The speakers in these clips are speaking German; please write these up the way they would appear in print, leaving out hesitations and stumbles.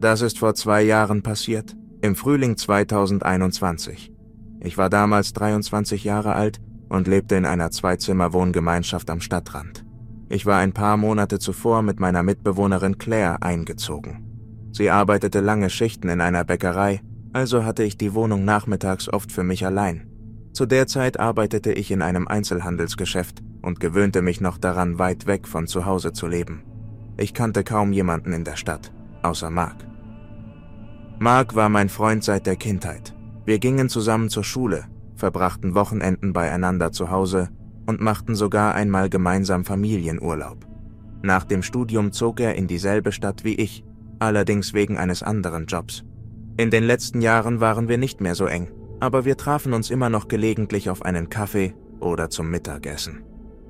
Das ist vor 2 Jahren passiert, im Frühling 2021. Ich war damals 23 Jahre alt und lebte in einer 2-Zimmer-Wohngemeinschaft am Stadtrand. Ich war ein paar Monate zuvor mit meiner Mitbewohnerin Claire eingezogen. Sie arbeitete lange Schichten in einer Bäckerei, also hatte ich die Wohnung nachmittags oft für mich allein. Zu der Zeit arbeitete ich in einem Einzelhandelsgeschäft und gewöhnte mich noch daran, weit weg von zu Hause zu leben. Ich kannte kaum jemanden in der Stadt, außer Mark. Mark war mein Freund seit der Kindheit. Wir gingen zusammen zur Schule, verbrachten Wochenenden beieinander zu Hause und machten sogar einmal gemeinsam Familienurlaub. Nach dem Studium zog er in dieselbe Stadt wie ich, allerdings wegen eines anderen Jobs. In den letzten Jahren waren wir nicht mehr so eng, aber wir trafen uns immer noch gelegentlich auf einen Kaffee oder zum Mittagessen.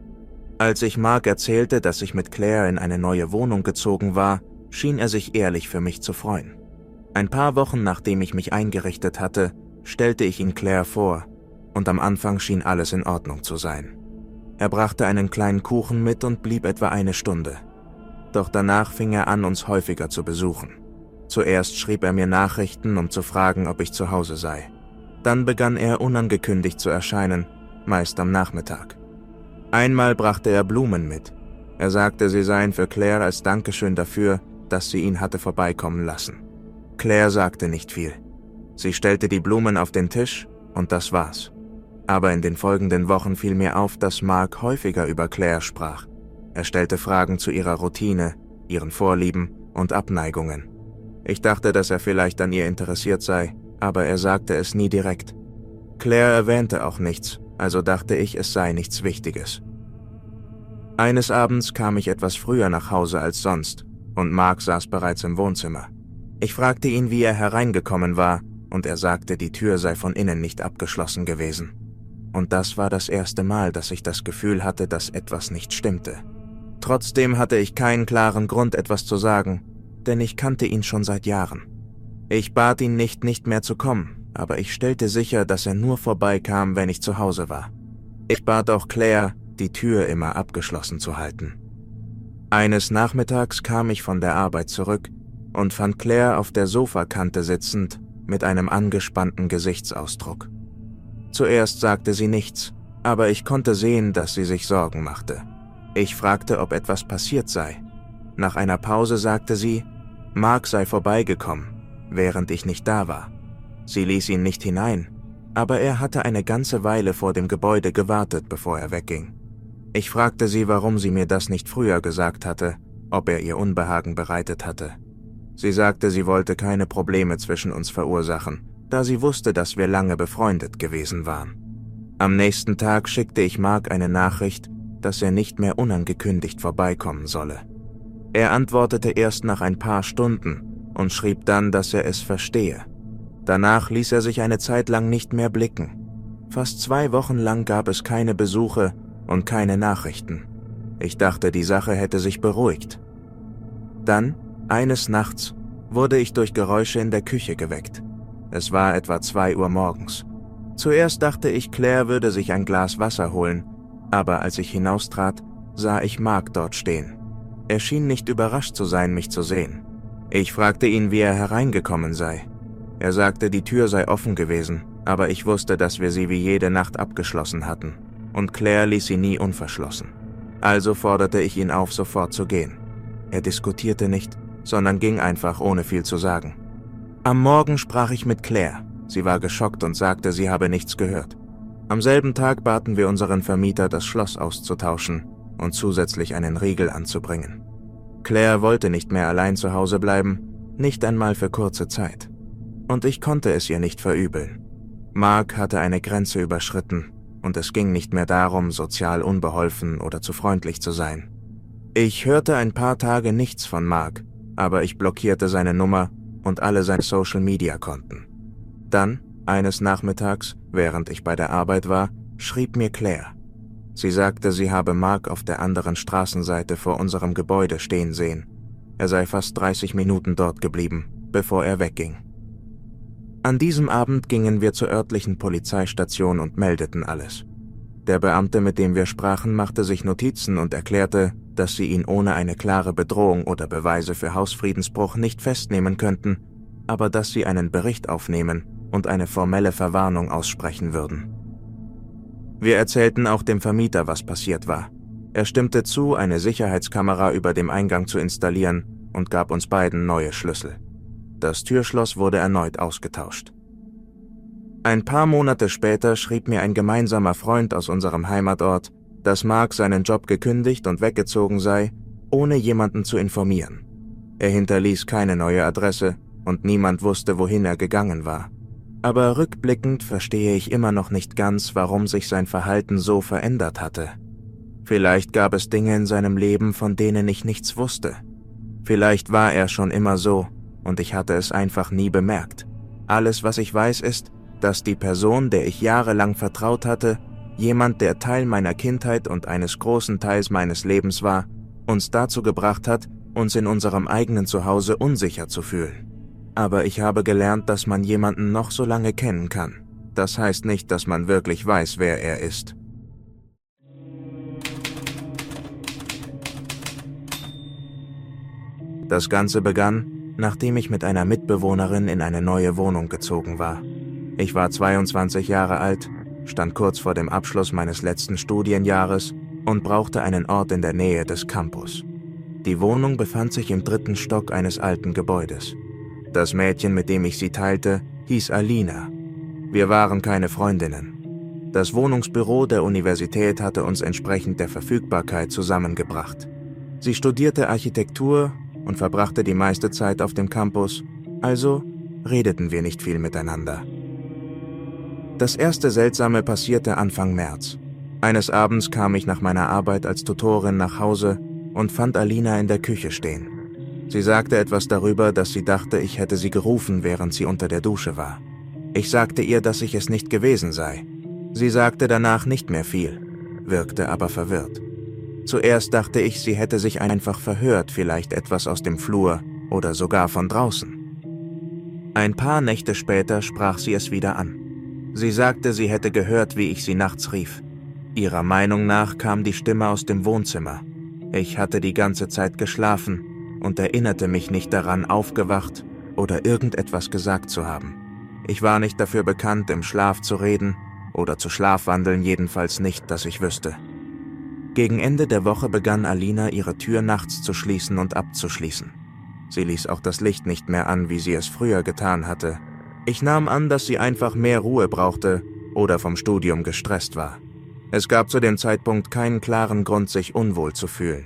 Als ich Mark erzählte, dass ich mit Claire in eine neue Wohnung gezogen war, schien er sich ehrlich für mich zu freuen. Ein paar Wochen nachdem ich mich eingerichtet hatte, stellte ich ihn Claire vor, und am Anfang schien alles in Ordnung zu sein. Er brachte einen kleinen Kuchen mit und blieb etwa 1 Stunde. Doch danach fing er an, uns häufiger zu besuchen. Zuerst schrieb er mir Nachrichten, um zu fragen, ob ich zu Hause sei. Dann begann er unangekündigt zu erscheinen, meist am Nachmittag. Einmal brachte er Blumen mit. Er sagte, sie seien für Claire als Dankeschön dafür, dass sie ihn hatte vorbeikommen lassen. Claire sagte nicht viel. Sie stellte die Blumen auf den Tisch und das war's. Aber in den folgenden Wochen fiel mir auf, dass Mark häufiger über Claire sprach. Er stellte Fragen zu ihrer Routine, ihren Vorlieben und Abneigungen. Ich dachte, dass er vielleicht an ihr interessiert sei, aber er sagte es nie direkt. Claire erwähnte auch nichts, also dachte ich, es sei nichts Wichtiges. Eines Abends kam ich etwas früher nach Hause als sonst und Mark saß bereits im Wohnzimmer. Ich fragte ihn, wie er hereingekommen war, und er sagte, die Tür sei von innen nicht abgeschlossen gewesen. Und das war das erste Mal, dass ich das Gefühl hatte, dass etwas nicht stimmte. Trotzdem hatte ich keinen klaren Grund, etwas zu sagen, denn ich kannte ihn schon seit Jahren. Ich bat ihn nicht mehr zu kommen, aber ich stellte sicher, dass er nur vorbeikam, wenn ich zu Hause war. Ich bat auch Claire, die Tür immer abgeschlossen zu halten. Eines Nachmittags kam ich von der Arbeit zurück und fand Claire auf der Sofakante sitzend mit einem angespannten Gesichtsausdruck. Zuerst sagte sie nichts, aber ich konnte sehen, dass sie sich Sorgen machte. Ich fragte, ob etwas passiert sei. Nach einer Pause sagte sie, Mark sei vorbeigekommen, während ich nicht da war. Sie ließ ihn nicht hinein, aber er hatte eine ganze Weile vor dem Gebäude gewartet, bevor er wegging. Ich fragte sie, warum sie mir das nicht früher gesagt hatte, ob er ihr Unbehagen bereitet hatte. Sie sagte, sie wollte keine Probleme zwischen uns verursachen, da sie wusste, dass wir lange befreundet gewesen waren. Am nächsten Tag schickte ich Mark eine Nachricht, dass er nicht mehr unangekündigt vorbeikommen solle. Er antwortete erst nach ein paar Stunden und schrieb dann, dass er es verstehe. Danach ließ er sich eine Zeit lang nicht mehr blicken. Fast 2 Wochen lang gab es keine Besuche und keine Nachrichten. Ich dachte, die Sache hätte sich beruhigt. Dann, eines Nachts, wurde ich durch Geräusche in der Küche geweckt. Es war etwa 2 Uhr morgens. Zuerst dachte ich, Claire würde sich ein Glas Wasser holen, aber als ich hinaustrat, sah ich Mark dort stehen. Er schien nicht überrascht zu sein, mich zu sehen. Ich fragte ihn, wie er hereingekommen sei. Er sagte, die Tür sei offen gewesen, aber ich wusste, dass wir sie wie jede Nacht abgeschlossen hatten, und Claire ließ sie nie unverschlossen. Also forderte ich ihn auf, sofort zu gehen. Er diskutierte nicht, sondern ging einfach, ohne viel zu sagen. Am Morgen sprach ich mit Claire. Sie war geschockt und sagte, sie habe nichts gehört. Am selben Tag baten wir unseren Vermieter, das Schloss auszutauschen und zusätzlich einen Riegel anzubringen. Claire wollte nicht mehr allein zu Hause bleiben, nicht einmal für kurze Zeit. Und ich konnte es ihr nicht verübeln. Mark hatte eine Grenze überschritten und es ging nicht mehr darum, sozial unbeholfen oder zu freundlich zu sein. Ich hörte ein paar Tage nichts von Mark, aber ich blockierte seine Nummer und alle seine Social-Media-Konten. Dann, eines Nachmittags, während ich bei der Arbeit war, schrieb mir Claire. Sie sagte, sie habe Mark auf der anderen Straßenseite vor unserem Gebäude stehen sehen. Er sei fast 30 Minuten dort geblieben, bevor er wegging. An diesem Abend gingen wir zur örtlichen Polizeistation und meldeten alles. Der Beamte, mit dem wir sprachen, machte sich Notizen und erklärte, dass sie ihn ohne eine klare Bedrohung oder Beweise für Hausfriedensbruch nicht festnehmen könnten, aber dass sie einen Bericht aufnehmen und eine formelle Verwarnung aussprechen würden. Wir erzählten auch dem Vermieter, was passiert war. Er stimmte zu, eine Sicherheitskamera über dem Eingang zu installieren und gab uns beiden neue Schlüssel. Das Türschloss wurde erneut ausgetauscht. Ein paar Monate später schrieb mir ein gemeinsamer Freund aus unserem Heimatort, dass Mark seinen Job gekündigt und weggezogen sei, ohne jemanden zu informieren. Er hinterließ keine neue Adresse und niemand wusste, wohin er gegangen war. Aber rückblickend verstehe ich immer noch nicht ganz, warum sich sein Verhalten so verändert hatte. Vielleicht gab es Dinge in seinem Leben, von denen ich nichts wusste. Vielleicht war er schon immer so und ich hatte es einfach nie bemerkt. Alles, was ich weiß, ist, dass die Person, der ich jahrelang vertraut hatte, jemand, der Teil meiner Kindheit und eines großen Teils meines Lebens war, uns dazu gebracht hat, uns in unserem eigenen Zuhause unsicher zu fühlen. Aber ich habe gelernt, dass man jemanden noch so lange kennen kann. Das heißt nicht, dass man wirklich weiß, wer er ist. Das Ganze begann, nachdem ich mit einer Mitbewohnerin in eine neue Wohnung gezogen war. Ich war 22 Jahre alt, stand kurz vor dem Abschluss meines letzten Studienjahres und brauchte einen Ort in der Nähe des Campus. Die Wohnung befand sich im 3. Stock eines alten Gebäudes. Das Mädchen, mit dem ich sie teilte, hieß Alina. Wir waren keine Freundinnen. Das Wohnungsbüro der Universität hatte uns entsprechend der Verfügbarkeit zusammengebracht. Sie studierte Architektur und verbrachte die meiste Zeit auf dem Campus, also redeten wir nicht viel miteinander. Das erste Seltsame passierte Anfang März. Eines Abends kam ich nach meiner Arbeit als Tutorin nach Hause und fand Alina in der Küche stehen. Sie sagte etwas darüber, dass sie dachte, ich hätte sie gerufen, während sie unter der Dusche war. Ich sagte ihr, dass ich es nicht gewesen sei. Sie sagte danach nicht mehr viel, wirkte aber verwirrt. Zuerst dachte ich, sie hätte sich einfach verhört, vielleicht etwas aus dem Flur oder sogar von draußen. Ein paar Nächte später sprach sie es wieder an. Sie sagte, sie hätte gehört, wie ich sie nachts rief. Ihrer Meinung nach kam die Stimme aus dem Wohnzimmer. Ich hatte die ganze Zeit geschlafen und erinnerte mich nicht daran, aufgewacht oder irgendetwas gesagt zu haben. Ich war nicht dafür bekannt, im Schlaf zu reden oder zu schlafwandeln, jedenfalls nicht, dass ich wüsste. Gegen Ende der Woche begann Alina, ihre Tür nachts zu schließen und abzuschließen. Sie ließ auch das Licht nicht mehr an, wie sie es früher getan hatte. Ich nahm an, dass sie einfach mehr Ruhe brauchte oder vom Studium gestresst war. Es gab zu dem Zeitpunkt keinen klaren Grund, sich unwohl zu fühlen.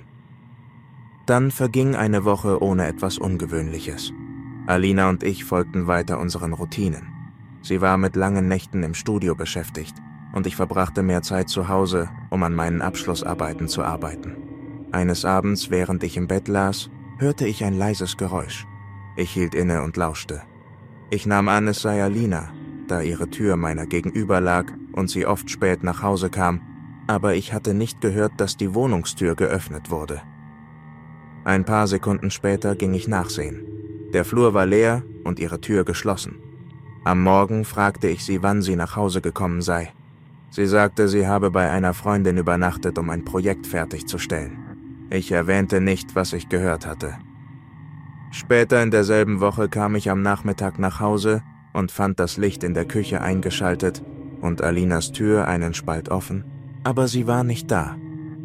Dann verging eine Woche ohne etwas Ungewöhnliches. Alina und ich folgten weiter unseren Routinen. Sie war mit langen Nächten im Studio beschäftigt und ich verbrachte mehr Zeit zu Hause, um an meinen Abschlussarbeiten zu arbeiten. Eines Abends, während ich im Bett las, hörte ich ein leises Geräusch. Ich hielt inne und lauschte. Ich nahm an, es sei Alina, da ihre Tür meiner gegenüber lag und sie oft spät nach Hause kam, aber ich hatte nicht gehört, dass die Wohnungstür geöffnet wurde. Ein paar Sekunden später ging ich nachsehen. Der Flur war leer und ihre Tür geschlossen. Am Morgen fragte ich sie, wann sie nach Hause gekommen sei. Sie sagte, sie habe bei einer Freundin übernachtet, um ein Projekt fertigzustellen. Ich erwähnte nicht, was ich gehört hatte. Später in derselben Woche kam ich am Nachmittag nach Hause und fand das Licht in der Küche eingeschaltet und Alinas Tür einen Spalt offen, aber sie war nicht da.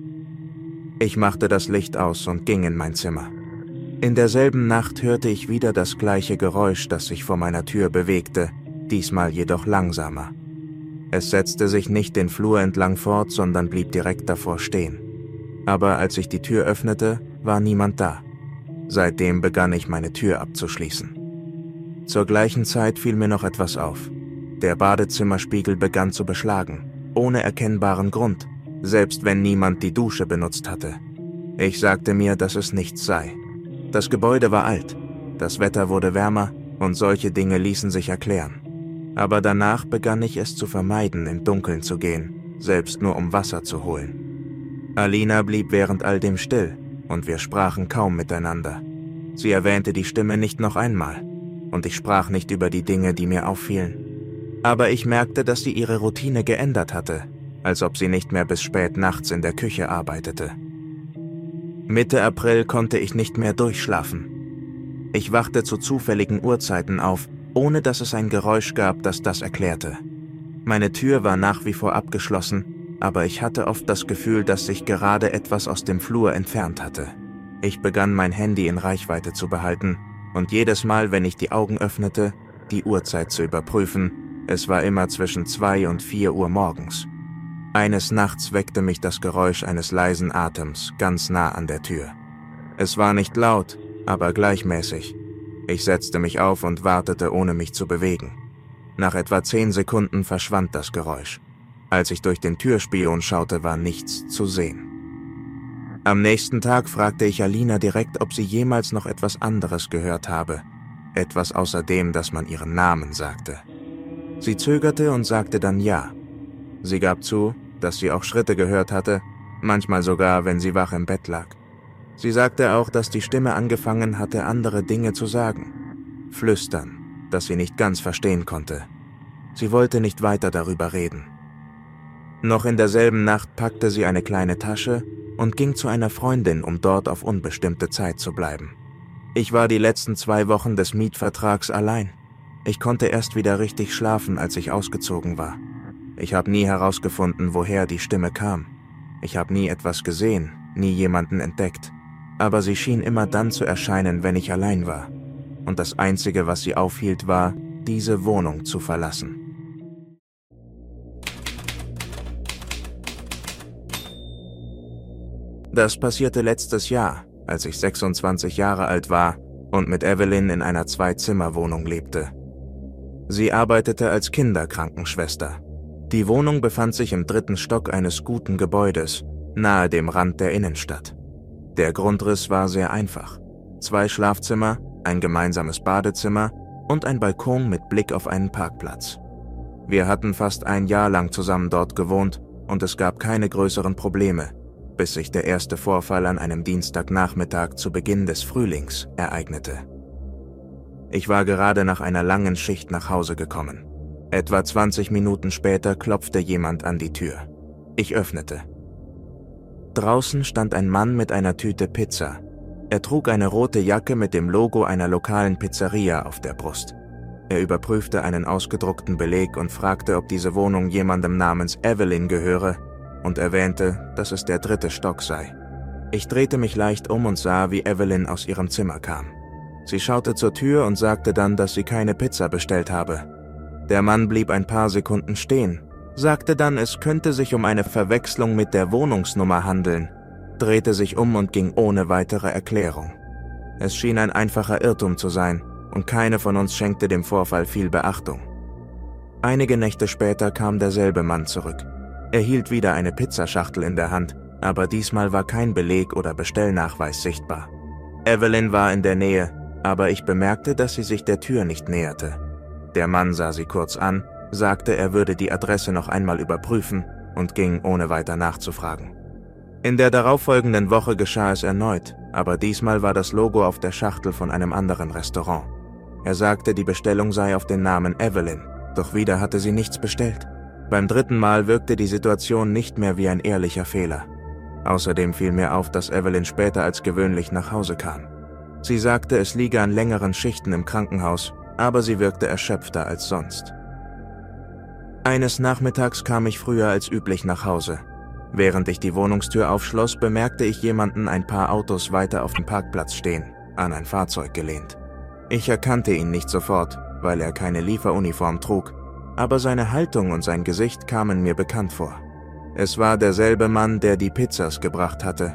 Ich machte das Licht aus und ging in mein Zimmer. In derselben Nacht hörte ich wieder das gleiche Geräusch, das sich vor meiner Tür bewegte, diesmal jedoch langsamer. Es setzte sich nicht den Flur entlang fort, sondern blieb direkt davor stehen. Aber als ich die Tür öffnete, war niemand da. Seitdem begann ich, meine Tür abzuschließen. Zur gleichen Zeit fiel mir noch etwas auf. Der Badezimmerspiegel begann zu beschlagen, ohne erkennbaren Grund, selbst wenn niemand die Dusche benutzt hatte. Ich sagte mir, dass es nichts sei. Das Gebäude war alt, das Wetter wurde wärmer und solche Dinge ließen sich erklären. Aber danach begann ich es zu vermeiden, im Dunkeln zu gehen, selbst nur um Wasser zu holen. Alina blieb während all dem still und wir sprachen kaum miteinander. Sie erwähnte die Stimme nicht noch einmal und ich sprach nicht über die Dinge, die mir auffielen. Aber ich merkte, dass sie ihre Routine geändert hatte, als ob sie nicht mehr bis spät nachts in der Küche arbeitete. Mitte April konnte ich nicht mehr durchschlafen. Ich wachte zu zufälligen Uhrzeiten auf, ohne dass es ein Geräusch gab, das das erklärte. Meine Tür war nach wie vor abgeschlossen, aber ich hatte oft das Gefühl, dass sich gerade etwas aus dem Flur entfernt hatte. Ich begann mein Handy in Reichweite zu behalten und jedes Mal, wenn ich die Augen öffnete, die Uhrzeit zu überprüfen. Es war immer zwischen 2 und 4 Uhr morgens. Eines Nachts weckte mich das Geräusch eines leisen Atems ganz nah an der Tür. Es war nicht laut, aber gleichmäßig. Ich setzte mich auf und wartete, ohne mich zu bewegen. Nach etwa 10 Sekunden verschwand das Geräusch. Als ich durch den Türspion schaute, war nichts zu sehen. Am nächsten Tag fragte ich Alina direkt, ob sie jemals noch etwas anderes gehört habe. Etwas außer dem, dass man ihren Namen sagte. Sie zögerte und sagte dann ja. Sie gab zu, dass sie auch Schritte gehört hatte, manchmal sogar, wenn sie wach im Bett lag. Sie sagte auch, dass die Stimme angefangen hatte, andere Dinge zu sagen. Flüstern, das sie nicht ganz verstehen konnte. Sie wollte nicht weiter darüber reden. Noch in derselben Nacht packte sie eine kleine Tasche und ging zu einer Freundin, um dort auf unbestimmte Zeit zu bleiben. Ich war die letzten 2 Wochen des Mietvertrags allein. Ich konnte erst wieder richtig schlafen, als ich ausgezogen war. Ich habe nie herausgefunden, woher die Stimme kam. Ich habe nie etwas gesehen, nie jemanden entdeckt. Aber sie schien immer dann zu erscheinen, wenn ich allein war. Und das Einzige, was sie aufhielt, war, diese Wohnung zu verlassen. Das passierte letztes Jahr, als ich 26 Jahre alt war und mit Evelyn in einer 2-Zimmer-Wohnung lebte. Sie arbeitete als Kinderkrankenschwester. Die Wohnung befand sich im 3. Stock eines guten Gebäudes, nahe dem Rand der Innenstadt. Der Grundriss war sehr einfach. 2 Schlafzimmer, ein gemeinsames Badezimmer und ein Balkon mit Blick auf einen Parkplatz. Wir hatten fast ein Jahr lang zusammen dort gewohnt und es gab keine größeren Probleme, bis sich der erste Vorfall an einem Dienstagnachmittag zu Beginn des Frühlings ereignete. Ich war gerade nach einer langen Schicht nach Hause gekommen. Etwa 20 Minuten später klopfte jemand an die Tür. Ich öffnete. Draußen stand ein Mann mit einer Tüte Pizza. Er trug eine rote Jacke mit dem Logo einer lokalen Pizzeria auf der Brust. Er überprüfte einen ausgedruckten Beleg und fragte, ob diese Wohnung jemandem namens Evelyn gehöre und erwähnte, dass es der 3. Stock sei. Ich drehte mich leicht um und sah, wie Evelyn aus ihrem Zimmer kam. Sie schaute zur Tür und sagte dann, dass sie keine Pizza bestellt habe. Der Mann blieb ein paar Sekunden stehen, sagte dann, es könnte sich um eine Verwechslung mit der Wohnungsnummer handeln, drehte sich um und ging ohne weitere Erklärung. Es schien ein einfacher Irrtum zu sein und keine von uns schenkte dem Vorfall viel Beachtung. Einige Nächte später kam derselbe Mann zurück. Er hielt wieder eine Pizzaschachtel in der Hand, aber diesmal war kein Beleg oder Bestellnachweis sichtbar. Evelyn war in der Nähe, aber ich bemerkte, dass sie sich der Tür nicht näherte. Der Mann sah sie kurz an, sagte, er würde die Adresse noch einmal überprüfen und ging, ohne weiter nachzufragen. In der darauffolgenden Woche geschah es erneut, aber diesmal war das Logo auf der Schachtel von einem anderen Restaurant. Er sagte, die Bestellung sei auf den Namen Evelyn, doch wieder hatte sie nichts bestellt. Beim 3. Mal wirkte die Situation nicht mehr wie ein ehrlicher Fehler. Außerdem fiel mir auf, dass Evelyn später als gewöhnlich nach Hause kam. Sie sagte, es liege an längeren Schichten im Krankenhaus, aber sie wirkte erschöpfter als sonst. Eines Nachmittags kam ich früher als üblich nach Hause. Während ich die Wohnungstür aufschloss, bemerkte ich jemanden ein paar Autos weiter auf dem Parkplatz stehen, an ein Fahrzeug gelehnt. Ich erkannte ihn nicht sofort, weil er keine Lieferuniform trug, aber seine Haltung und sein Gesicht kamen mir bekannt vor. Es war derselbe Mann, der die Pizzas gebracht hatte.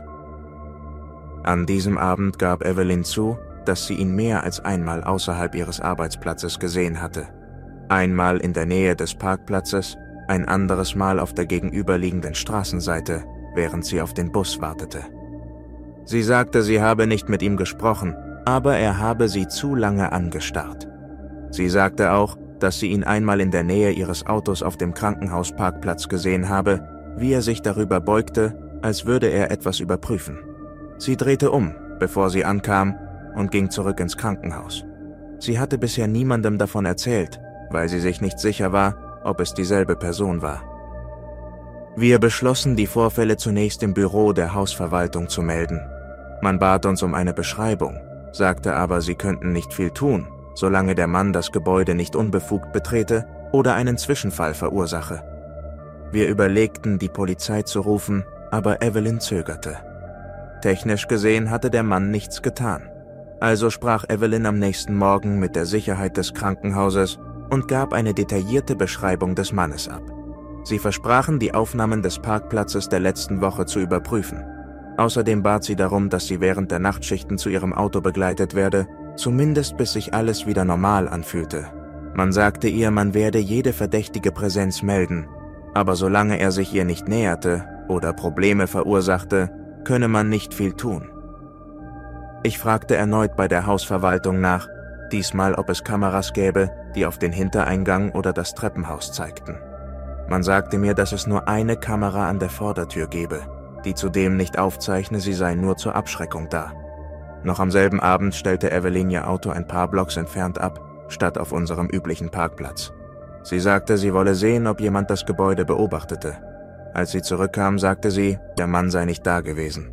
An diesem Abend gab Evelyn zu, dass sie ihn mehr als einmal außerhalb ihres Arbeitsplatzes gesehen hatte. Einmal in der Nähe des Parkplatzes, ein anderes Mal auf der gegenüberliegenden Straßenseite, während sie auf den Bus wartete. Sie sagte, sie habe nicht mit ihm gesprochen, aber er habe sie zu lange angestarrt. Sie sagte auch, dass sie ihn einmal in der Nähe ihres Autos auf dem Krankenhausparkplatz gesehen habe, wie er sich darüber beugte, als würde er etwas überprüfen. Sie drehte um, bevor sie ankam, und ging zurück ins Krankenhaus. Sie hatte bisher niemandem davon erzählt, weil sie sich nicht sicher war, ob es dieselbe Person war. Wir beschlossen, die Vorfälle zunächst im Büro der Hausverwaltung zu melden. Man bat uns um eine Beschreibung, sagte aber, sie könnten nicht viel tun, solange der Mann das Gebäude nicht unbefugt betrete oder einen Zwischenfall verursache. Wir überlegten, die Polizei zu rufen, aber Evelyn zögerte. Technisch gesehen hatte der Mann nichts getan. Also sprach Evelyn am nächsten Morgen mit der Sicherheit des Krankenhauses und gab eine detaillierte Beschreibung des Mannes ab. Sie versprachen, die Aufnahmen des Parkplatzes der letzten Woche zu überprüfen. Außerdem bat sie darum, dass sie während der Nachtschichten zu ihrem Auto begleitet werde, zumindest bis sich alles wieder normal anfühlte. Man sagte ihr, man werde jede verdächtige Präsenz melden, aber solange er sich ihr nicht näherte oder Probleme verursachte, könne man nicht viel tun. Ich fragte erneut bei der Hausverwaltung nach, diesmal ob es Kameras gäbe, die auf den Hintereingang oder das Treppenhaus zeigten. Man sagte mir, dass es nur eine Kamera an der Vordertür gebe, die zudem nicht aufzeichne, sie sei nur zur Abschreckung da. Noch am selben Abend stellte Evelyn ihr Auto ein paar Blocks entfernt ab, statt auf unserem üblichen Parkplatz. Sie sagte, sie wolle sehen, ob jemand das Gebäude beobachtete. Als sie zurückkam, sagte sie, der Mann sei nicht da gewesen.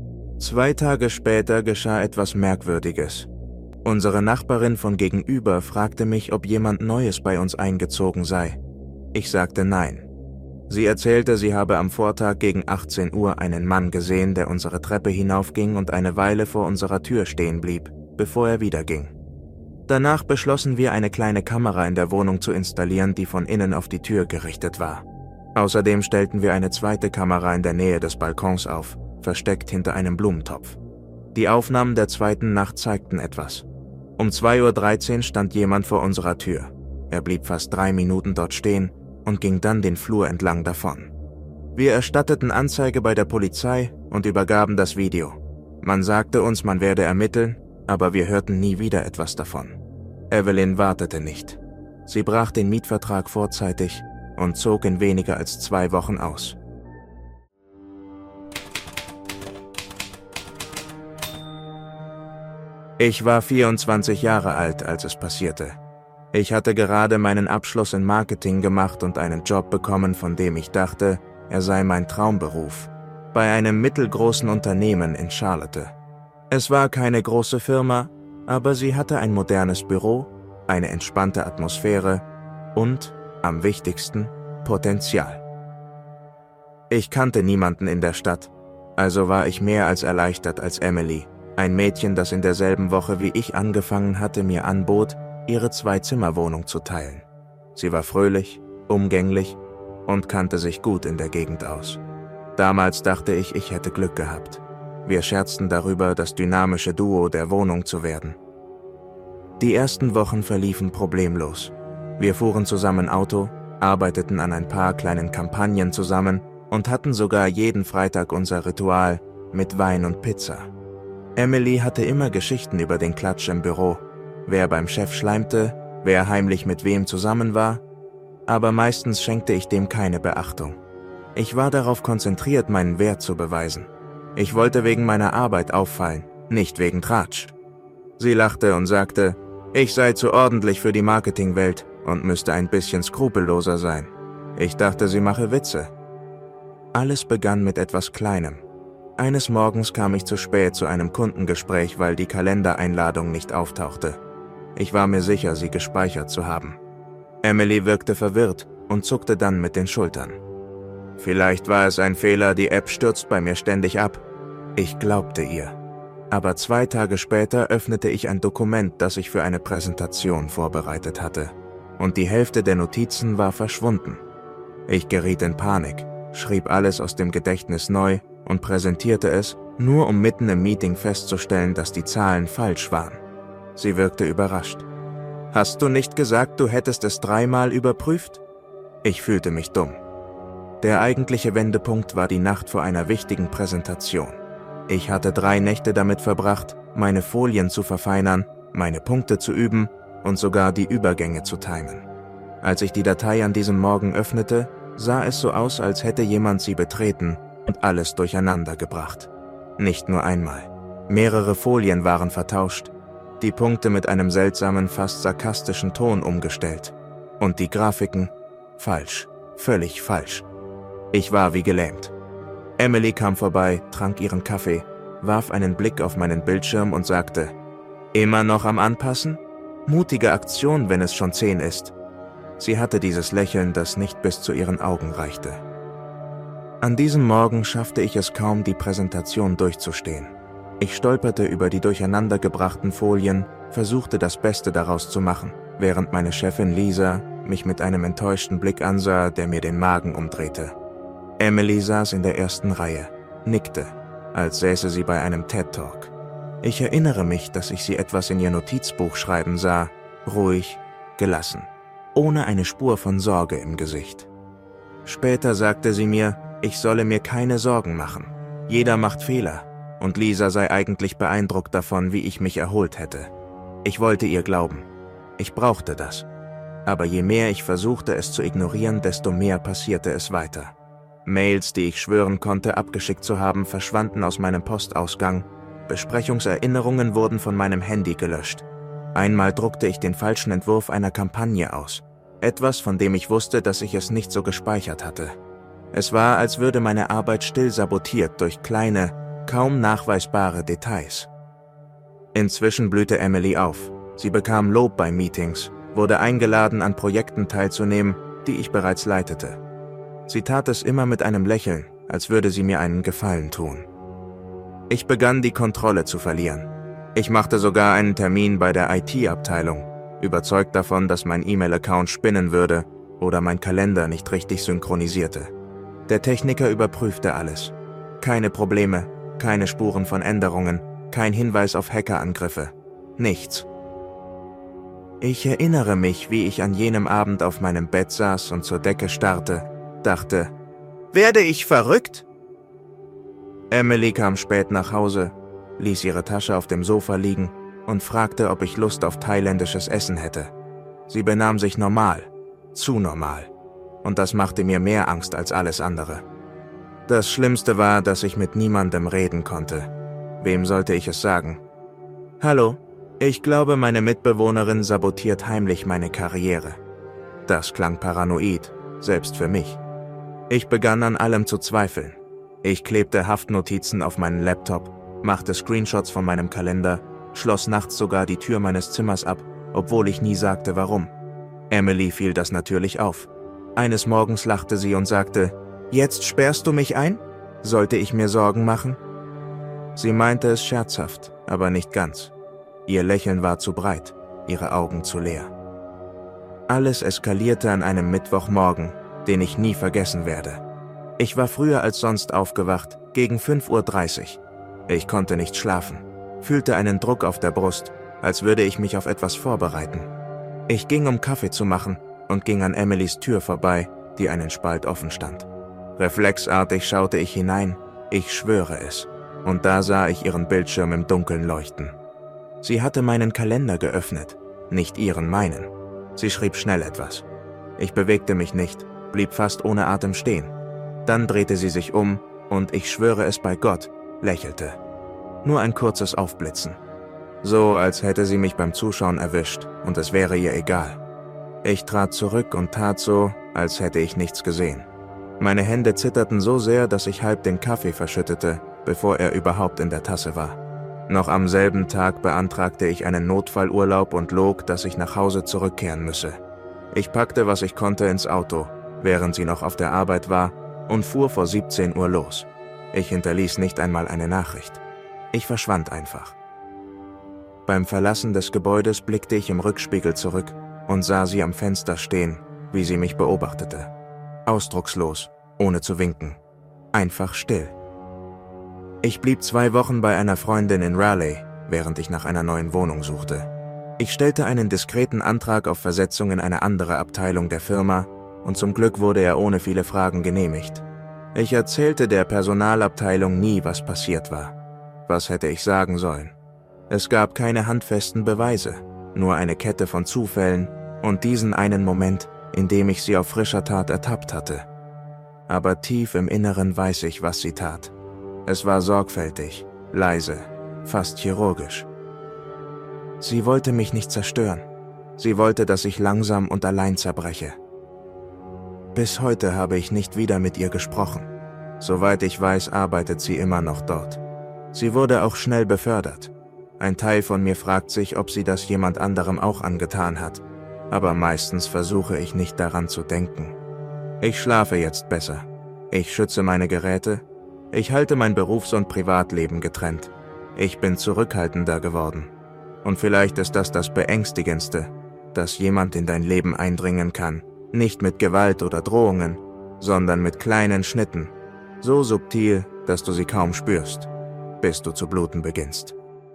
2 Tage später geschah etwas Merkwürdiges. Unsere Nachbarin von gegenüber fragte mich, ob jemand Neues bei uns eingezogen sei. Ich sagte nein. Sie erzählte, sie habe am Vortag gegen 18 Uhr einen Mann gesehen, der unsere Treppe hinaufging und eine Weile vor unserer Tür stehen blieb, bevor er wieder ging. Danach beschlossen wir, eine kleine Kamera in der Wohnung zu installieren, die von innen auf die Tür gerichtet war. Außerdem stellten wir eine zweite Kamera in der Nähe des Balkons auf, versteckt hinter einem Blumentopf. Die Aufnahmen der zweiten Nacht zeigten etwas. Um 2:13 Uhr stand jemand vor unserer Tür. Er blieb fast 3 Minuten dort stehen und ging dann den Flur entlang davon. Wir erstatteten Anzeige bei der Polizei und übergaben das Video. Man sagte uns, man werde ermitteln, aber wir hörten nie wieder etwas davon. Evelyn wartete nicht. Sie brach den Mietvertrag vorzeitig und zog in weniger als 2 Wochen aus. Ich war 24 Jahre alt, als es passierte. Ich hatte gerade meinen Abschluss in Marketing gemacht und einen Job bekommen, von dem ich dachte, er sei mein Traumberuf, bei einem mittelgroßen Unternehmen in Charlotte. Es war keine große Firma, aber sie hatte ein modernes Büro, eine entspannte Atmosphäre und, am wichtigsten, Potenzial. Ich kannte niemanden in der Stadt, also war ich mehr als erleichtert, als Emily, ein Mädchen, das in derselben Woche wie ich angefangen hatte, mir anbot, ihre 2-Zimmer-Wohnung zu teilen. Sie war fröhlich, umgänglich und kannte sich gut in der Gegend aus. Damals dachte ich, ich hätte Glück gehabt. Wir scherzten darüber, das dynamische Duo der Wohnung zu werden. Die ersten Wochen verliefen problemlos. Wir fuhren zusammen Auto, arbeiteten an ein paar kleinen Kampagnen zusammen und hatten sogar jeden Freitag unser Ritual mit Wein und Pizza. Emily hatte immer Geschichten über den Klatsch im Büro, wer beim Chef schleimte, wer heimlich mit wem zusammen war, aber meistens schenkte ich dem keine Beachtung. Ich war darauf konzentriert, meinen Wert zu beweisen. Ich wollte wegen meiner Arbeit auffallen, nicht wegen Tratsch. Sie lachte und sagte, ich sei zu ordentlich für die Marketingwelt und müsste ein bisschen skrupelloser sein. Ich dachte, sie mache Witze. Alles begann mit etwas Kleinem. Eines Morgens kam ich zu spät zu einem Kundengespräch, weil die Kalendereinladung nicht auftauchte. Ich war mir sicher, sie gespeichert zu haben. Emily wirkte verwirrt und zuckte dann mit den Schultern. Vielleicht war es ein Fehler, die App stürzt bei mir ständig ab. Ich glaubte ihr. Aber 2 Tage später öffnete ich ein Dokument, das ich für eine Präsentation vorbereitet hatte. Und die Hälfte der Notizen war verschwunden. Ich geriet in Panik, schrieb alles aus dem Gedächtnis neu und präsentierte es, nur um mitten im Meeting festzustellen, dass die Zahlen falsch waren. Sie wirkte überrascht. Hast du nicht gesagt, du hättest es 3-mal überprüft? Ich fühlte mich dumm. Der eigentliche Wendepunkt war die Nacht vor einer wichtigen Präsentation. Ich hatte 3 Nächte damit verbracht, meine Folien zu verfeinern, meine Punkte zu üben und sogar die Übergänge zu timen. Als ich die Datei an diesem Morgen öffnete, sah es so aus, als hätte jemand sie betreten und alles durcheinander gebracht. Nicht nur einmal. Mehrere Folien waren vertauscht, die Punkte mit einem seltsamen, fast sarkastischen Ton umgestellt. Und die Grafiken falsch, völlig falsch. Ich war wie gelähmt. Emily kam vorbei, trank ihren Kaffee warf einen Blick auf meinen Bildschirm und sagte: »Immer noch am Anpassen? Mutige Aktion, wenn es schon 10 ist.« Sie hatte dieses Lächeln, das nicht bis zu ihren Augen reichte. An diesem Morgen schaffte ich es kaum, die Präsentation durchzustehen. Ich stolperte über die durcheinandergebrachten Folien, versuchte das Beste daraus zu machen, während meine Chefin Lisa mich mit einem enttäuschten Blick ansah, der mir den Magen umdrehte. Emily saß in der ersten Reihe, nickte, als säße sie bei einem TED-Talk. Ich erinnere mich, dass ich sie etwas in ihr Notizbuch schreiben sah, ruhig, gelassen, ohne eine Spur von Sorge im Gesicht. Später sagte sie mir, ich solle mir keine Sorgen machen. Jeder macht Fehler, und Lisa sei eigentlich beeindruckt davon, wie ich mich erholt hätte. Ich wollte ihr glauben. Ich brauchte das. Aber je mehr ich versuchte, es zu ignorieren, desto mehr passierte es weiter. Mails, die ich schwören konnte, abgeschickt zu haben, verschwanden aus meinem Postausgang. Besprechungserinnerungen wurden von meinem Handy gelöscht. Einmal druckte ich den falschen Entwurf einer Kampagne aus. Etwas, von dem ich wusste, dass ich es nicht so gespeichert hatte. Es war, als würde meine Arbeit still sabotiert durch kleine, kaum nachweisbare Details. Inzwischen blühte Emily auf. Sie bekam Lob bei Meetings, wurde eingeladen, an Projekten teilzunehmen, die ich bereits leitete. Sie tat es immer mit einem Lächeln, als würde sie mir einen Gefallen tun. Ich begann, die Kontrolle zu verlieren. Ich machte sogar einen Termin bei der IT-Abteilung, überzeugt davon, dass mein E-Mail-Account spinnen würde oder mein Kalender nicht richtig synchronisierte. Der Techniker überprüfte alles. Keine Probleme, keine Spuren von Änderungen, kein Hinweis auf Hackerangriffe. Nichts. Ich erinnere mich, wie ich an jenem Abend auf meinem Bett saß und zur Decke starrte, dachte, werde ich verrückt? Emily kam spät nach Hause, ließ ihre Tasche auf dem Sofa liegen und fragte, ob ich Lust auf thailändisches Essen hätte. Sie benahm sich normal, zu normal. Und das machte mir mehr Angst als alles andere. Das Schlimmste war, dass ich mit niemandem reden konnte. Wem sollte ich es sagen? Hallo, ich glaube, meine Mitbewohnerin sabotiert heimlich meine Karriere. Das klang paranoid, selbst für mich. Ich begann an allem zu zweifeln. Ich klebte Haftnotizen auf meinen Laptop, machte Screenshots von meinem Kalender, schloss nachts sogar die Tür meines Zimmers ab, obwohl ich nie sagte, warum. Emily fiel das natürlich auf. Eines Morgens lachte sie und sagte, »Jetzt sperrst du mich ein? Sollte ich mir Sorgen machen?« Sie meinte es scherzhaft, aber nicht ganz. Ihr Lächeln war zu breit, ihre Augen zu leer. Alles eskalierte an einem Mittwochmorgen, den ich nie vergessen werde. Ich war früher als sonst aufgewacht, gegen 5:30 Uhr. Ich konnte nicht schlafen, fühlte einen Druck auf der Brust, als würde ich mich auf etwas vorbereiten. Ich ging, um Kaffee zu machen, und ging an Emilys Tür vorbei, die einen Spalt offen stand. Reflexartig schaute ich hinein, ich schwöre es, und da sah ich ihren Bildschirm im Dunkeln leuchten. Sie hatte meinen Kalender geöffnet, nicht meinen. Sie schrieb schnell etwas. Ich bewegte mich nicht, blieb fast ohne Atem stehen. Dann drehte sie sich um und, ich schwöre es bei Gott, lächelte. Nur ein kurzes Aufblitzen. So, als hätte sie mich beim Zuschauen erwischt und es wäre ihr egal. Ich trat zurück und tat so, als hätte ich nichts gesehen. Meine Hände zitterten so sehr, dass ich halb den Kaffee verschüttete, bevor er überhaupt in der Tasse war. Noch am selben Tag beantragte ich einen Notfallurlaub und log, dass ich nach Hause zurückkehren müsse. Ich packte, was ich konnte, ins Auto, während sie noch auf der Arbeit war, und fuhr vor 17 Uhr los. Ich hinterließ nicht einmal eine Nachricht. Ich verschwand einfach. Beim Verlassen des Gebäudes blickte ich im Rückspiegel zurück und sah sie am Fenster stehen, wie sie mich beobachtete. Ausdruckslos, ohne zu winken. Einfach still. Ich blieb 2 Wochen bei einer Freundin in Raleigh, während ich nach einer neuen Wohnung suchte. Ich stellte einen diskreten Antrag auf Versetzung in eine andere Abteilung der Firma und zum Glück wurde er ohne viele Fragen genehmigt. Ich erzählte der Personalabteilung nie, was passiert war. Was hätte ich sagen sollen? Es gab keine handfesten Beweise, nur eine Kette von Zufällen und diesen einen Moment, in dem ich sie auf frischer Tat ertappt hatte. Aber tief im Inneren weiß ich, was sie tat. Es war sorgfältig, leise, fast chirurgisch. Sie wollte mich nicht zerstören. Sie wollte, dass ich langsam und allein zerbreche. Bis heute habe ich nicht wieder mit ihr gesprochen. Soweit ich weiß, arbeitet sie immer noch dort. Sie wurde auch schnell befördert. Ein Teil von mir fragt sich, ob sie das jemand anderem auch angetan hat, aber meistens versuche ich nicht daran zu denken. Ich schlafe jetzt besser. Ich schütze meine Geräte. Ich halte mein Berufs- und Privatleben getrennt. Ich bin zurückhaltender geworden. Und vielleicht ist das Beängstigendste, dass jemand in dein Leben eindringen kann, nicht mit Gewalt oder Drohungen, sondern mit kleinen Schnitten, so subtil, dass du sie kaum spürst, bis du zu bluten beginnst.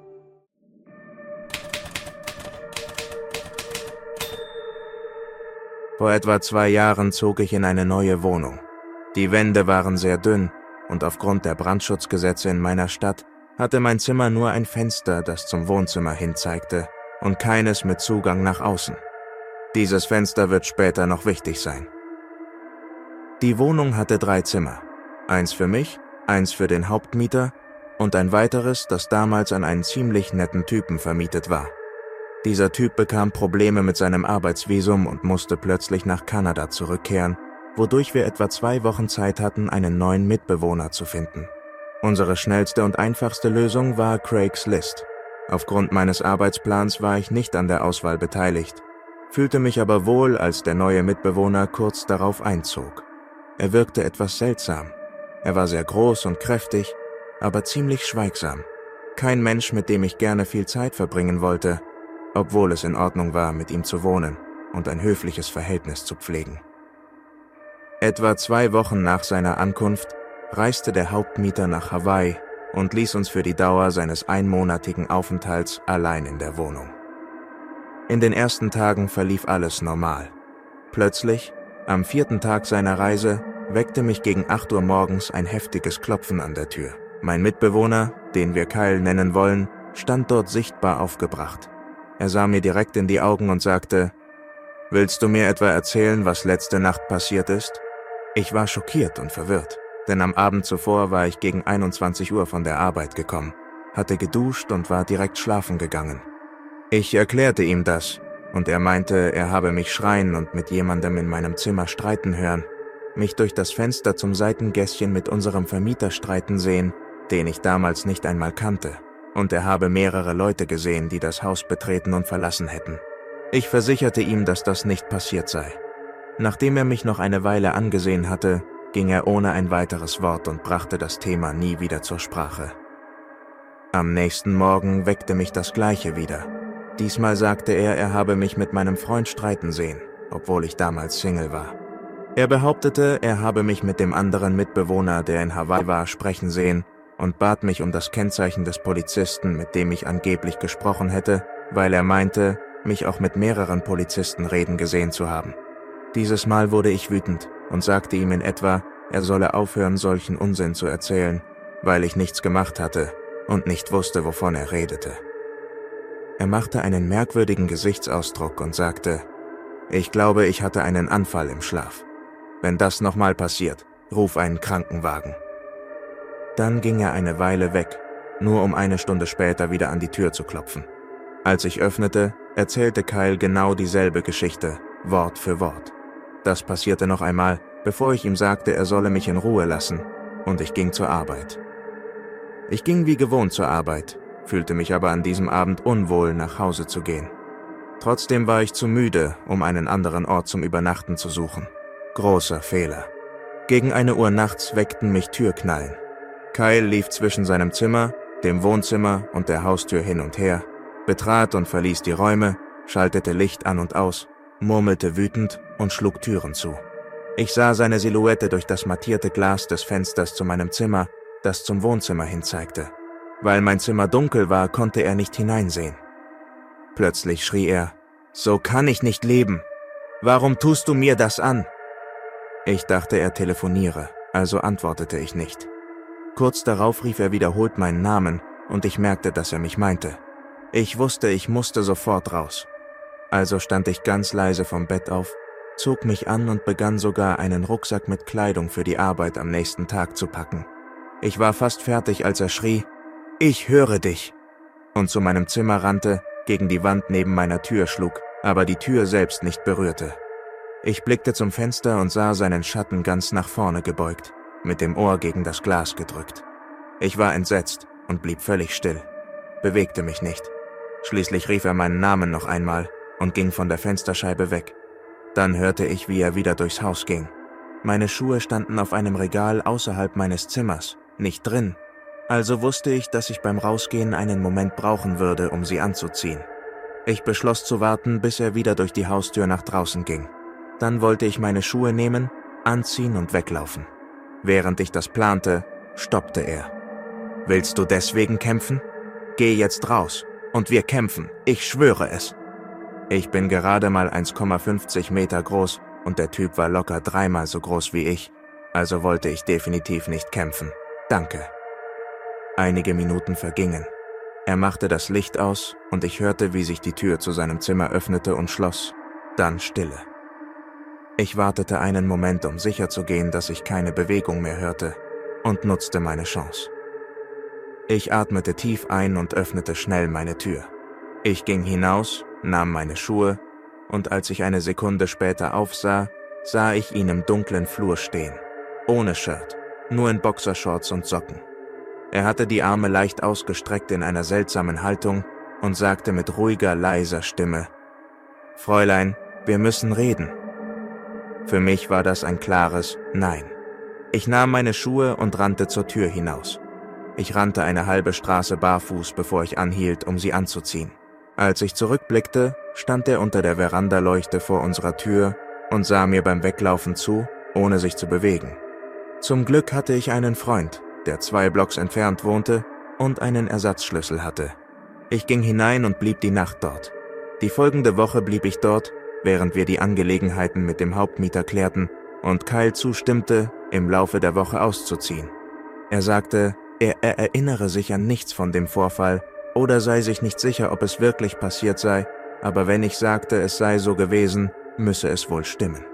Vor etwa 2 Jahren zog ich in eine neue Wohnung. Die Wände waren sehr dünn und aufgrund der Brandschutzgesetze in meiner Stadt hatte mein Zimmer nur ein Fenster, das zum Wohnzimmer hinzeigte und keines mit Zugang nach außen. Dieses Fenster wird später noch wichtig sein. Die Wohnung hatte 3 Zimmer. Eins für mich, eins für den Hauptmieter und ein weiteres, das damals an einen ziemlich netten Typen vermietet war. Dieser Typ bekam Probleme mit seinem Arbeitsvisum und musste plötzlich nach Kanada zurückkehren, wodurch wir etwa 2 Wochen Zeit hatten, einen neuen Mitbewohner zu finden. Unsere schnellste und einfachste Lösung war Craigslist. Aufgrund meines Arbeitsplans war ich nicht an der Auswahl beteiligt, fühlte mich aber wohl, als der neue Mitbewohner kurz darauf einzog. Er wirkte etwas seltsam. Er war sehr groß und kräftig, aber ziemlich schweigsam. Kein Mensch, mit dem ich gerne viel Zeit verbringen wollte, obwohl es in Ordnung war, mit ihm zu wohnen und ein höfliches Verhältnis zu pflegen. Etwa 2 Wochen nach seiner Ankunft reiste der Hauptmieter nach Hawaii und ließ uns für die Dauer seines einmonatigen Aufenthalts allein in der Wohnung. In den ersten Tagen verlief alles normal. Plötzlich, am 4. Tag seiner Reise, weckte mich gegen 8 Uhr morgens ein heftiges Klopfen an der Tür. Mein Mitbewohner, den wir Kyle nennen wollen, stand dort sichtbar aufgebracht. Er sah mir direkt in die Augen und sagte: »Willst du mir etwa erzählen, was letzte Nacht passiert ist?« Ich war schockiert und verwirrt, denn am Abend zuvor war ich gegen 21 Uhr von der Arbeit gekommen, hatte geduscht und war direkt schlafen gegangen. Ich erklärte ihm das, und er meinte, er habe mich schreien und mit jemandem in meinem Zimmer streiten hören, mich durch das Fenster zum Seitengässchen mit unserem Vermieter streiten sehen, den ich damals nicht einmal kannte, und er habe mehrere Leute gesehen, die das Haus betreten und verlassen hätten. Ich versicherte ihm, dass das nicht passiert sei. Nachdem er mich noch eine Weile angesehen hatte, ging er ohne ein weiteres Wort und brachte das Thema nie wieder zur Sprache. Am nächsten Morgen weckte mich das Gleiche wieder. Diesmal sagte er habe mich mit meinem Freund streiten sehen, obwohl ich damals Single war. Er behauptete, er habe mich mit dem anderen Mitbewohner, der in Hawaii war, sprechen sehen und bat mich um das Kennzeichen des Polizisten, mit dem ich angeblich gesprochen hätte, weil er meinte, mich auch mit mehreren Polizisten reden gesehen zu haben. Dieses Mal wurde ich wütend und sagte ihm in etwa, er solle aufhören, solchen Unsinn zu erzählen, weil ich nichts gemacht hatte und nicht wusste, wovon er redete. Er machte einen merkwürdigen Gesichtsausdruck und sagte: »Ich glaube, ich hatte einen Anfall im Schlaf. Wenn das nochmal passiert, ruf einen Krankenwagen.« Dann ging er eine Weile weg, nur um 1 Stunde später wieder an die Tür zu klopfen. Als ich öffnete, erzählte Kyle genau dieselbe Geschichte, Wort für Wort. Das passierte noch einmal, bevor ich ihm sagte, er solle mich in Ruhe lassen, und ich ging zur Arbeit. Ich ging wie gewohnt zur Arbeit, fühlte mich aber an diesem Abend unwohl, nach Hause zu gehen. Trotzdem war ich zu müde, um einen anderen Ort zum Übernachten zu suchen. Großer Fehler. Gegen 1 Uhr nachts weckten mich Türknallen. Kyle lief zwischen seinem Zimmer, dem Wohnzimmer und der Haustür hin und her, betrat und verließ die Räume, schaltete Licht an und aus, murmelte wütend und schlug Türen zu. Ich sah seine Silhouette durch das mattierte Glas des Fensters zu meinem Zimmer, das zum Wohnzimmer hinzeigte. Weil mein Zimmer dunkel war, konnte er nicht hineinsehen. Plötzlich schrie er: »So kann ich nicht leben! Warum tust du mir das an?« Ich dachte, er telefoniere, also antwortete ich nicht. Kurz darauf rief er wiederholt meinen Namen und ich merkte, dass er mich meinte. Ich wusste, ich musste sofort raus. Also stand ich ganz leise vom Bett auf, zog mich an und begann sogar, einen Rucksack mit Kleidung für die Arbeit am nächsten Tag zu packen. Ich war fast fertig, als er schrie: »Ich höre dich!« und zu meinem Zimmer rannte, gegen die Wand neben meiner Tür schlug, aber die Tür selbst nicht berührte. Ich blickte zum Fenster und sah seinen Schatten ganz nach vorne gebeugt, mit dem Ohr gegen das Glas gedrückt. Ich war entsetzt und blieb völlig still, bewegte mich nicht. Schließlich rief er meinen Namen noch einmal und ging von der Fensterscheibe weg. Dann hörte ich, wie er wieder durchs Haus ging. Meine Schuhe standen auf einem Regal außerhalb meines Zimmers, nicht drin. Also wusste ich, dass ich beim Rausgehen einen Moment brauchen würde, um sie anzuziehen. Ich beschloss zu warten, bis er wieder durch die Haustür nach draußen ging. Dann wollte ich meine Schuhe nehmen, anziehen und weglaufen. Während ich das plante, stoppte er. »Willst du deswegen kämpfen? Geh jetzt raus und wir kämpfen, ich schwöre es.« Ich bin gerade mal 1,50 Meter groß und der Typ war locker 3-mal so groß wie ich, also wollte ich definitiv nicht kämpfen. Danke. Einige Minuten vergingen. Er machte das Licht aus und ich hörte, wie sich die Tür zu seinem Zimmer öffnete und schloss. Dann Stille. Ich wartete einen Moment, um sicherzugehen, dass ich keine Bewegung mehr hörte, und nutzte meine Chance. Ich atmete tief ein und öffnete schnell meine Tür. Ich ging hinaus, nahm meine Schuhe, und als ich eine Sekunde später aufsah, sah ich ihn im dunklen Flur stehen. Ohne Shirt, nur in Boxershorts und Socken. Er hatte die Arme leicht ausgestreckt in einer seltsamen Haltung und sagte mit ruhiger, leiser Stimme: »Fräulein, wir müssen reden.« Für mich war das ein klares Nein. Ich nahm meine Schuhe und rannte zur Tür hinaus. Ich rannte eine halbe Straße barfuß, bevor ich anhielt, um sie anzuziehen. Als ich zurückblickte, stand er unter der Verandaleuchte vor unserer Tür und sah mir beim Weglaufen zu, ohne sich zu bewegen. Zum Glück hatte ich einen Freund, der 2 Blocks entfernt wohnte und einen Ersatzschlüssel hatte. Ich ging hinein und blieb die Nacht dort. Die folgende Woche blieb ich dort, während wir die Angelegenheiten mit dem Hauptmieter klärten und Kyle zustimmte, im Laufe der Woche auszuziehen. Er sagte, er erinnere sich an nichts von dem Vorfall oder sei sich nicht sicher, ob es wirklich passiert sei, aber wenn ich sagte, es sei so gewesen, müsse es wohl stimmen.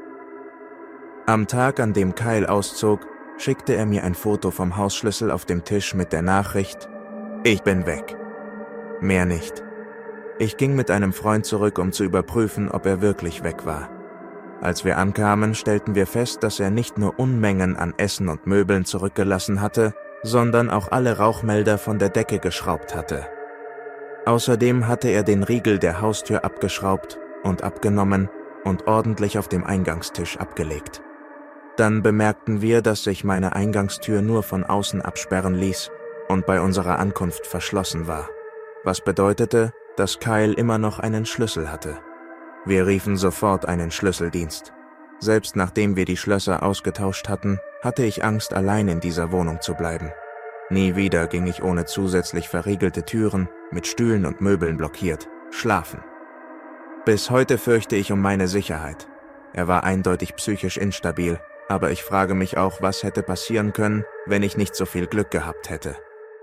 Am Tag, an dem Kyle auszog, schickte er mir ein Foto vom Hausschlüssel auf dem Tisch mit der Nachricht: »Ich bin weg.« Mehr nicht. Ich ging mit einem Freund zurück, um zu überprüfen, ob er wirklich weg war. Als wir ankamen, stellten wir fest, dass er nicht nur Unmengen an Essen und Möbeln zurückgelassen hatte, sondern auch alle Rauchmelder von der Decke geschraubt hatte. Außerdem hatte er den Riegel der Haustür abgeschraubt und abgenommen und ordentlich auf dem Eingangstisch abgelegt. Dann bemerkten wir, dass sich meine Eingangstür nur von außen absperren ließ und bei unserer Ankunft verschlossen war, was bedeutete, dass Kyle immer noch einen Schlüssel hatte. Wir riefen sofort einen Schlüsseldienst. Selbst nachdem wir die Schlösser ausgetauscht hatten, hatte ich Angst, allein in dieser Wohnung zu bleiben. Nie wieder ging ich ohne zusätzlich verriegelte Türen, mit Stühlen und Möbeln blockiert, schlafen. Bis heute fürchte ich um meine Sicherheit. Er war eindeutig psychisch instabil, aber ich frage mich auch, was hätte passieren können, wenn ich nicht so viel Glück gehabt hätte.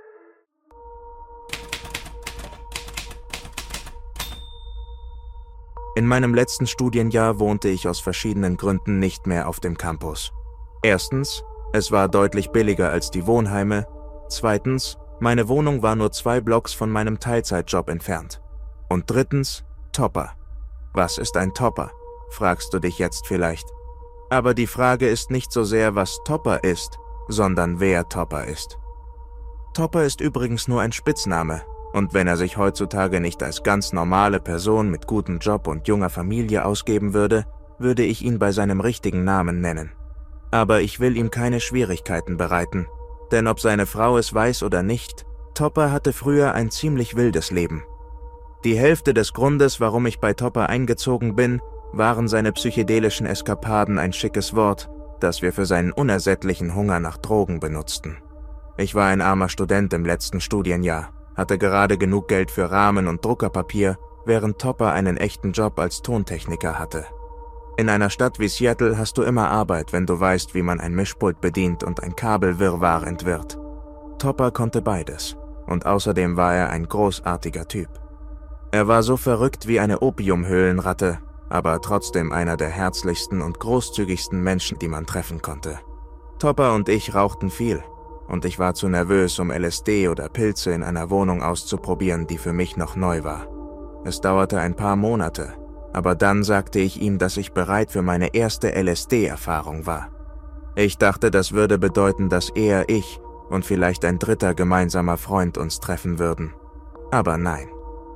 In meinem letzten Studienjahr wohnte ich aus verschiedenen Gründen nicht mehr auf dem Campus. Erstens, es war deutlich billiger als die Wohnheime. Zweitens, meine Wohnung war nur 2 Blocks von meinem Teilzeitjob entfernt. Und drittens, Topper. Was ist ein Topper? Fragst du dich jetzt vielleicht. Aber die Frage ist nicht so sehr, was Topper ist, sondern wer Topper ist. Topper ist übrigens nur ein Spitzname. Und wenn er sich heutzutage nicht als ganz normale Person mit gutem Job und junger Familie ausgeben würde, würde ich ihn bei seinem richtigen Namen nennen. Aber ich will ihm keine Schwierigkeiten bereiten, denn ob seine Frau es weiß oder nicht, Topper hatte früher ein ziemlich wildes Leben. Die Hälfte des Grundes, warum ich bei Topper eingezogen bin, waren seine psychedelischen Eskapaden, ein schickes Wort, das wir für seinen unersättlichen Hunger nach Drogen benutzten. Ich war ein armer Student im letzten Studienjahr, hatte gerade genug Geld für Rahmen und Druckerpapier, während Topper einen echten Job als Tontechniker hatte. In einer Stadt wie Seattle hast du immer Arbeit, wenn du weißt, wie man ein Mischpult bedient und ein Kabelwirrwarr entwirrt. Topper konnte beides, und außerdem war er ein großartiger Typ. Er war so verrückt wie eine Opiumhöhlenratte, aber trotzdem einer der herzlichsten und großzügigsten Menschen, die man treffen konnte. Topper und ich rauchten viel, und ich war zu nervös, um LSD oder Pilze in einer Wohnung auszuprobieren, die für mich noch neu war. Es dauerte ein paar Monate, aber dann sagte ich ihm, dass ich bereit für meine erste LSD-Erfahrung war. Ich dachte, das würde bedeuten, dass ich und vielleicht ein dritter gemeinsamer Freund uns treffen würden. Aber nein.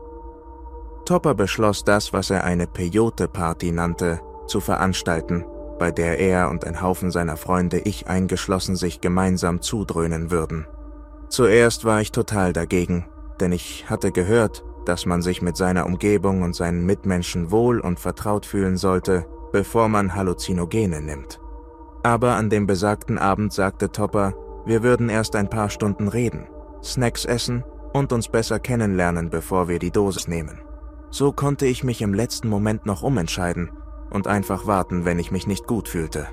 Topper beschloss das, was er eine Peyote-Party nannte, zu veranstalten, bei der er und ein Haufen seiner Freunde, ich eingeschlossen, sich gemeinsam zudröhnen würden. Zuerst war ich total dagegen, denn ich hatte gehört, dass man sich mit seiner Umgebung und seinen Mitmenschen wohl und vertraut fühlen sollte, bevor man Halluzinogene nimmt. Aber an dem besagten Abend sagte Topper, wir würden erst ein paar Stunden reden, Snacks essen und uns besser kennenlernen, bevor wir die Dosis nehmen. So konnte ich mich im letzten Moment noch umentscheiden und einfach warten, wenn ich mich nicht gut fühlte.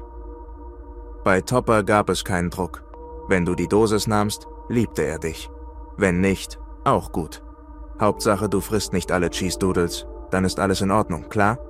Bei Topper gab es keinen Druck. Wenn du die Dosis nahmst, liebte er dich. Wenn nicht, auch gut. Hauptsache, du frisst nicht alle Cheese Doodles, dann ist alles in Ordnung, klar?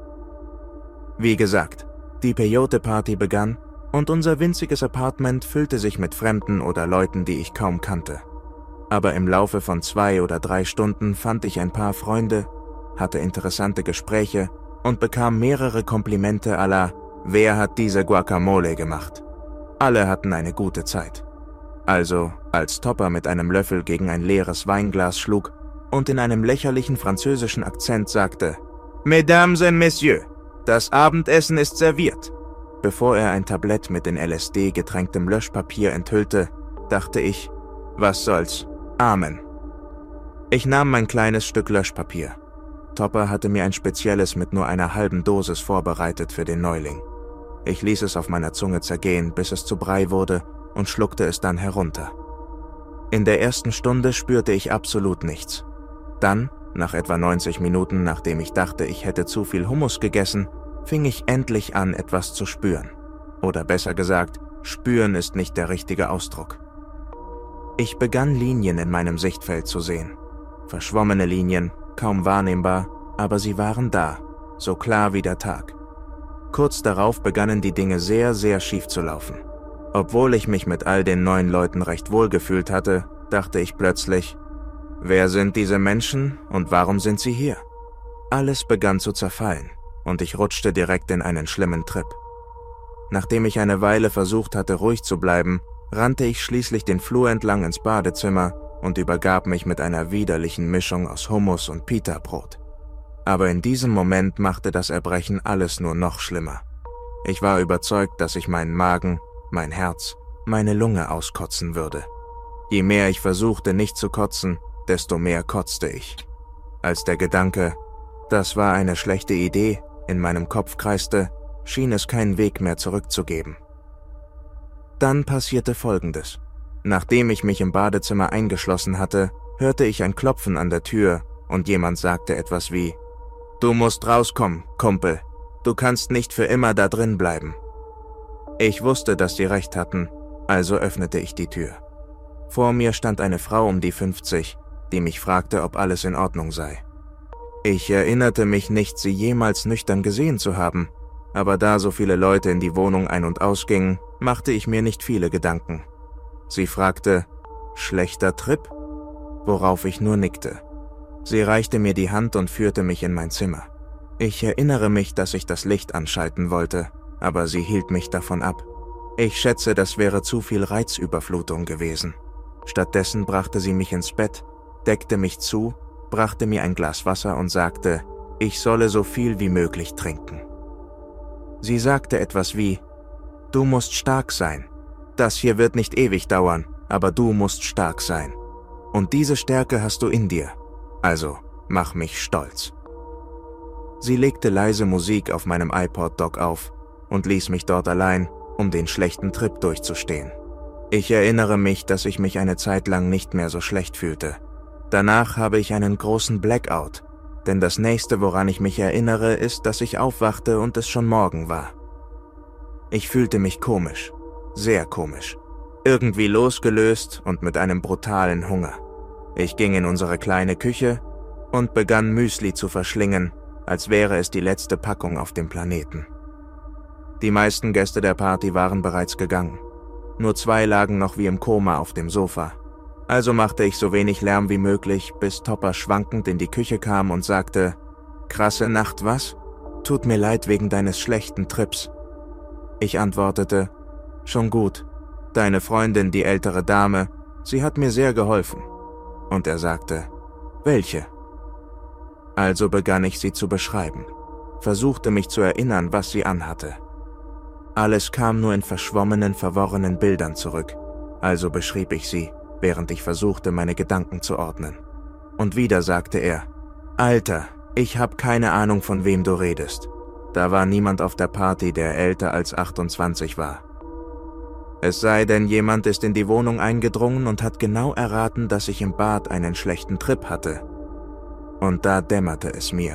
Wie gesagt, die Peyote-Party begann und unser winziges Apartment füllte sich mit Fremden oder Leuten, die ich kaum kannte. Aber im Laufe von 2 oder 3 Stunden fand ich ein paar Freunde, hatte interessante Gespräche und bekam mehrere Komplimente à la »Wer hat diese Guacamole gemacht?« Alle hatten eine gute Zeit. Also, als Topper mit einem Löffel gegen ein leeres Weinglas schlug und in einem lächerlichen französischen Akzent sagte, »Mesdames et Messieurs, das Abendessen ist serviert«, bevor er ein Tablett mit in LSD getränktem Löschpapier enthüllte, dachte ich, was soll's, Amen. Ich nahm mein kleines Stück Löschpapier. Topper hatte mir ein spezielles mit nur einer halben Dosis vorbereitet für den Neuling. Ich ließ es auf meiner Zunge zergehen, bis es zu Brei wurde und schluckte es dann herunter. In der ersten Stunde spürte ich absolut nichts. Dann, nach etwa 90 Minuten, nachdem ich dachte, ich hätte zu viel Hummus gegessen, fing ich endlich an, etwas zu spüren. Oder besser gesagt, spüren ist nicht der richtige Ausdruck. Ich begann Linien in meinem Sichtfeld zu sehen. Verschwommene Linien, kaum wahrnehmbar, aber sie waren da, so klar wie der Tag. Kurz darauf begannen die Dinge sehr, sehr schief zu laufen. Obwohl ich mich mit all den neuen Leuten recht wohl gefühlt hatte, dachte ich plötzlich, wer sind diese Menschen und warum sind sie hier? Alles begann zu zerfallen und ich rutschte direkt in einen schlimmen Trip. Nachdem ich eine Weile versucht hatte, ruhig zu bleiben, rannte ich schließlich den Flur entlang ins Badezimmer und übergab mich mit einer widerlichen Mischung aus Hummus und Pita-Brot. Aber in diesem Moment machte das Erbrechen alles nur noch schlimmer. Ich war überzeugt, dass ich meinen Magen, mein Herz, meine Lunge auskotzen würde. Je mehr ich versuchte, nicht zu kotzen, desto mehr kotzte ich. Als der Gedanke, das war eine schlechte Idee, in meinem Kopf kreiste, schien es keinen Weg mehr zurückzugeben. Dann passierte Folgendes. Nachdem ich mich im Badezimmer eingeschlossen hatte, hörte ich ein Klopfen an der Tür und jemand sagte etwas wie, »Du musst rauskommen, Kumpel. Du kannst nicht für immer da drin bleiben.« Ich wusste, dass sie recht hatten, also öffnete ich die Tür. Vor mir stand eine Frau um die 50, die mich fragte, ob alles in Ordnung sei. Ich erinnerte mich nicht, sie jemals nüchtern gesehen zu haben, aber da so viele Leute in die Wohnung ein- und ausgingen, machte ich mir nicht viele Gedanken. Sie fragte, »Schlechter Trip?« Worauf ich nur nickte. Sie reichte mir die Hand und führte mich in mein Zimmer. Ich erinnere mich, dass ich das Licht anschalten wollte, aber sie hielt mich davon ab. Ich schätze, das wäre zu viel Reizüberflutung gewesen. Stattdessen brachte sie mich ins Bett, deckte mich zu, brachte mir ein Glas Wasser und sagte, ich solle so viel wie möglich trinken. Sie sagte etwas wie, »Du musst stark sein. Das hier wird nicht ewig dauern, aber du musst stark sein. Und diese Stärke hast du in dir. Also, mach mich stolz.« Sie legte leise Musik auf meinem iPod-Dock auf und ließ mich dort allein, um den schlechten Trip durchzustehen. Ich erinnere mich, dass ich mich eine Zeit lang nicht mehr so schlecht fühlte. Danach habe ich einen großen Blackout, denn das nächste, woran ich mich erinnere, ist, dass ich aufwachte und es schon Morgen war. Ich fühlte mich komisch, sehr komisch, irgendwie losgelöst und mit einem brutalen Hunger. Ich ging in unsere kleine Küche und begann Müsli zu verschlingen, als wäre es die letzte Packung auf dem Planeten. Die meisten Gäste der Party waren bereits gegangen. Nur 2 lagen noch wie im Koma auf dem Sofa. Also machte ich so wenig Lärm wie möglich, bis Topper schwankend in die Küche kam und sagte, »Krasse Nacht, was? Tut mir leid wegen deines schlechten Trips.« Ich antwortete, »Schon gut. Deine Freundin, die ältere Dame, Sie hat mir sehr geholfen. Und er sagte, welche? Also begann ich sie zu beschreiben, versuchte mich zu erinnern, was sie anhatte. Alles kam nur in verschwommenen, verworrenen Bildern zurück, also beschrieb ich sie, während ich versuchte, meine Gedanken zu ordnen. Und wieder sagte er, Alter, ich hab keine Ahnung, von wem du redest. Da war niemand auf der Party, der älter als 28 war. Es sei denn, jemand ist in die Wohnung eingedrungen und hat genau erraten, dass ich im Bad einen schlechten Trip hatte. Und da dämmerte es mir.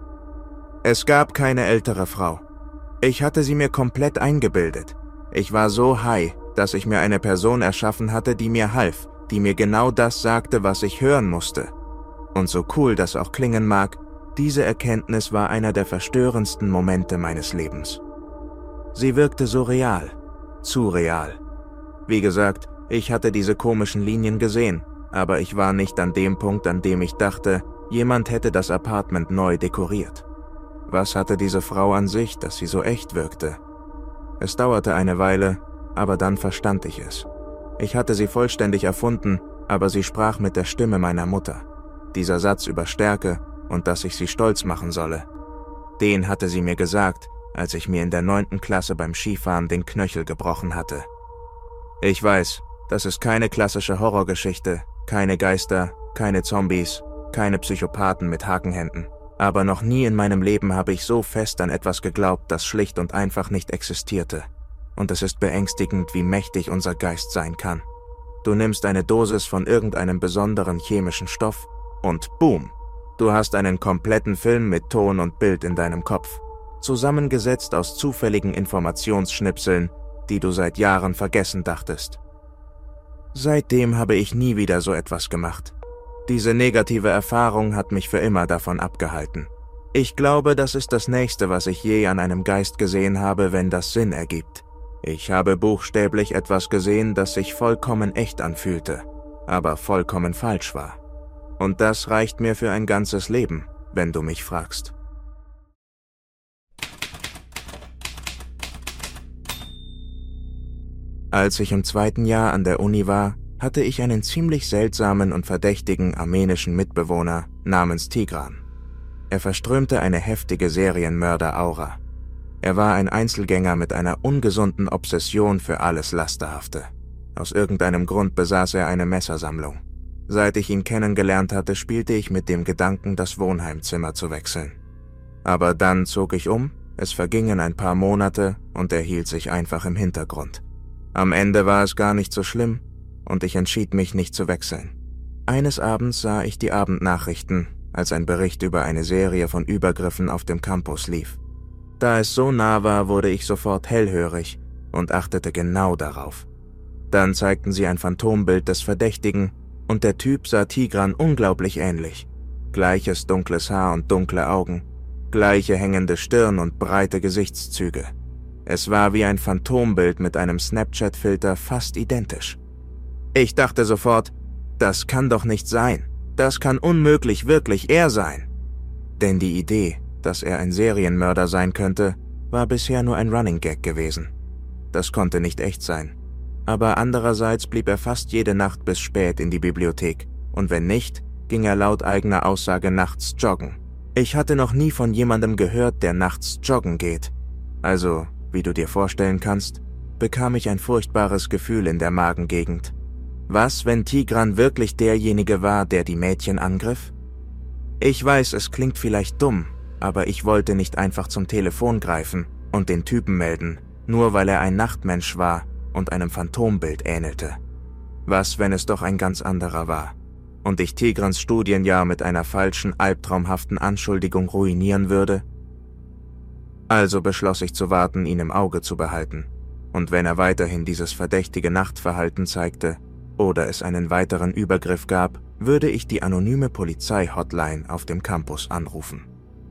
Es gab keine ältere Frau. Ich hatte sie mir komplett eingebildet. Ich war so high, dass ich mir eine Person erschaffen hatte, die mir half, die mir genau das sagte, was ich hören musste. Und so cool das auch klingen mag, diese Erkenntnis war einer der verstörendsten Momente meines Lebens. Sie wirkte so real, zu real. Wie gesagt, ich hatte diese komischen Linien gesehen, aber ich war nicht an dem Punkt, an dem ich dachte, jemand hätte das Apartment neu dekoriert. Was hatte diese Frau an sich, dass sie so echt wirkte? Es dauerte eine Weile, aber dann verstand ich es. Ich hatte sie vollständig erfunden, aber sie sprach mit der Stimme meiner Mutter. Dieser Satz über Stärke und dass ich sie stolz machen solle. Den hatte sie mir gesagt, als ich mir in der 9. Klasse beim Skifahren den Knöchel gebrochen hatte. Ich weiß, das ist keine klassische Horrorgeschichte, keine Geister, keine Zombies, keine Psychopathen mit Hakenhänden. Aber noch nie in meinem Leben habe ich so fest an etwas geglaubt, das schlicht und einfach nicht existierte. Und es ist beängstigend, wie mächtig unser Geist sein kann. Du nimmst eine Dosis von irgendeinem besonderen chemischen Stoff und boom, du hast einen kompletten Film mit Ton und Bild in deinem Kopf, zusammengesetzt aus zufälligen Informationsschnipseln, die du seit Jahren vergessen dachtest. Seitdem habe ich nie wieder so etwas gemacht. Diese negative Erfahrung hat mich für immer davon abgehalten. Ich glaube, das ist das Nächste, was ich je an einem Geist gesehen habe, wenn das Sinn ergibt. Ich habe buchstäblich etwas gesehen, das sich vollkommen echt anfühlte, aber vollkommen falsch war. Und das reicht mir für ein ganzes Leben, wenn du mich fragst. Als ich im 2. Jahr an der Uni war, hatte ich einen ziemlich seltsamen und verdächtigen armenischen Mitbewohner namens Tigran. Er verströmte eine heftige Serienmörder-Aura. Er war ein Einzelgänger mit einer ungesunden Obsession für alles Lasterhafte. Aus irgendeinem Grund besaß er eine Messersammlung. Seit ich ihn kennengelernt hatte, spielte ich mit dem Gedanken, das Wohnheimzimmer zu wechseln. Aber dann zog ich um, es vergingen ein paar Monate und er hielt sich einfach im Hintergrund. Am Ende war es gar nicht so schlimm und ich entschied mich nicht zu wechseln. Eines Abends sah ich die Abendnachrichten, als ein Bericht über eine Serie von Übergriffen auf dem Campus lief. Da es so nah war, wurde ich sofort hellhörig und achtete genau darauf. Dann zeigten sie ein Phantombild des Verdächtigen und der Typ sah Tigran unglaublich ähnlich. Gleiches dunkles Haar und dunkle Augen, gleiche hängende Stirn und breite Gesichtszüge. Es war wie ein Phantombild mit einem Snapchat-Filter fast identisch. Ich dachte sofort, das kann doch nicht sein. Das kann unmöglich wirklich er sein. Denn die Idee, dass er ein Serienmörder sein könnte, war bisher nur ein Running Gag gewesen. Das konnte nicht echt sein. Aber andererseits blieb er fast jede Nacht bis spät in die Bibliothek. Und wenn nicht, ging er laut eigener Aussage nachts joggen. Ich hatte noch nie von jemandem gehört, der nachts joggen geht. Also, wie du dir vorstellen kannst, bekam ich ein furchtbares Gefühl in der Magengegend. Was, wenn Tigran wirklich derjenige war, der die Mädchen angriff? Ich weiß, es klingt vielleicht dumm, aber ich wollte nicht einfach zum Telefon greifen und den Typen melden, nur weil er ein Nachtmensch war und einem Phantombild ähnelte. Was, wenn es doch ein ganz anderer war und ich Tigrans Studienjahr mit einer falschen, albtraumhaften Anschuldigung ruinieren würde? Also beschloss ich zu warten, ihn im Auge zu behalten. Und wenn er weiterhin dieses verdächtige Nachtverhalten zeigte oder es einen weiteren Übergriff gab, würde ich die anonyme Polizei-Hotline auf dem Campus anrufen.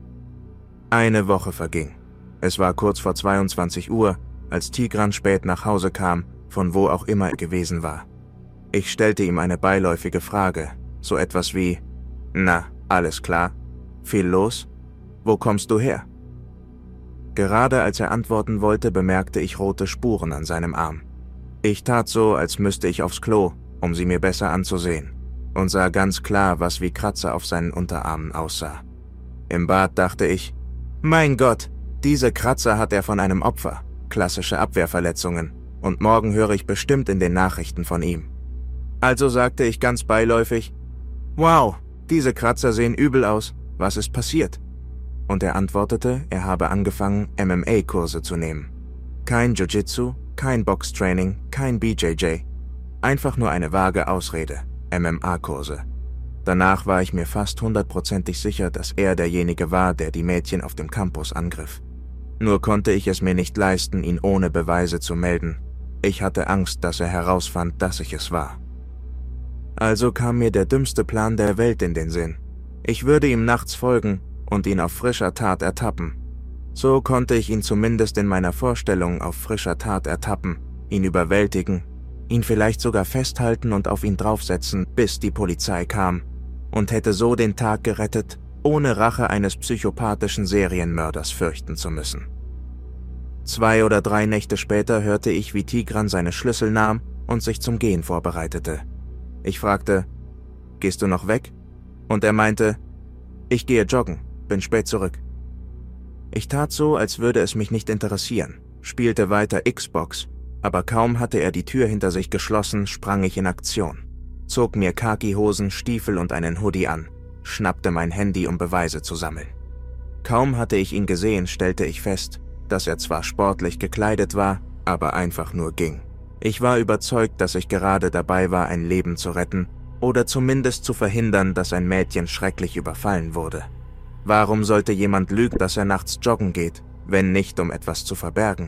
Eine Woche verging. Es war kurz vor 22 Uhr, als Tigran spät nach Hause kam, von wo auch immer er gewesen war. Ich stellte ihm eine beiläufige Frage, so etwas wie: Na, alles klar? Viel los? Wo kommst du her? Gerade als er antworten wollte, bemerkte ich rote Spuren an seinem Arm. Ich tat so, als müsste ich aufs Klo, um sie mir besser anzusehen, und sah ganz klar, was wie Kratzer auf seinen Unterarmen aussah. Im Bad dachte ich, mein Gott, diese Kratzer hat er von einem Opfer, klassische Abwehrverletzungen, und morgen höre ich bestimmt in den Nachrichten von ihm. Also sagte ich ganz beiläufig, wow, diese Kratzer sehen übel aus, was ist passiert? Und er antwortete, er habe angefangen, MMA-Kurse zu nehmen. Kein Jiu-Jitsu, kein Boxtraining, kein BJJ. Einfach nur eine vage Ausrede, MMA-Kurse. Danach war ich mir fast 100%ig sicher, dass er derjenige war, der die Mädchen auf dem Campus angriff. Nur konnte ich es mir nicht leisten, ihn ohne Beweise zu melden. Ich hatte Angst, dass er herausfand, dass ich es war. Also kam mir der dümmste Plan der Welt in den Sinn. Ich würde ihm nachts folgen und ihn auf frischer Tat ertappen. So konnte ich ihn zumindest in meiner Vorstellung auf frischer Tat ertappen, ihn überwältigen, ihn vielleicht sogar festhalten und auf ihn draufsetzen, bis die Polizei kam, und hätte so den Tag gerettet, ohne Rache eines psychopathischen Serienmörders fürchten zu müssen. 2 oder 3 Nächte später hörte ich, wie Tigran seine Schlüssel nahm und sich zum Gehen vorbereitete. Ich fragte, »Gehst du noch weg?« Und er meinte, »Ich gehe joggen, bin spät zurück.« Ich tat so, als würde es mich nicht interessieren, spielte weiter Xbox, aber kaum hatte er die Tür hinter sich geschlossen, sprang ich in Aktion, zog mir Khaki-Hosen, Stiefel und einen Hoodie an, schnappte mein Handy, um Beweise zu sammeln. Kaum hatte ich ihn gesehen, stellte ich fest, dass er zwar sportlich gekleidet war, aber einfach nur ging. Ich war überzeugt, dass ich gerade dabei war, ein Leben zu retten oder zumindest zu verhindern, dass ein Mädchen schrecklich überfallen wurde. Warum sollte jemand lügen, dass er nachts joggen geht, wenn nicht, um etwas zu verbergen?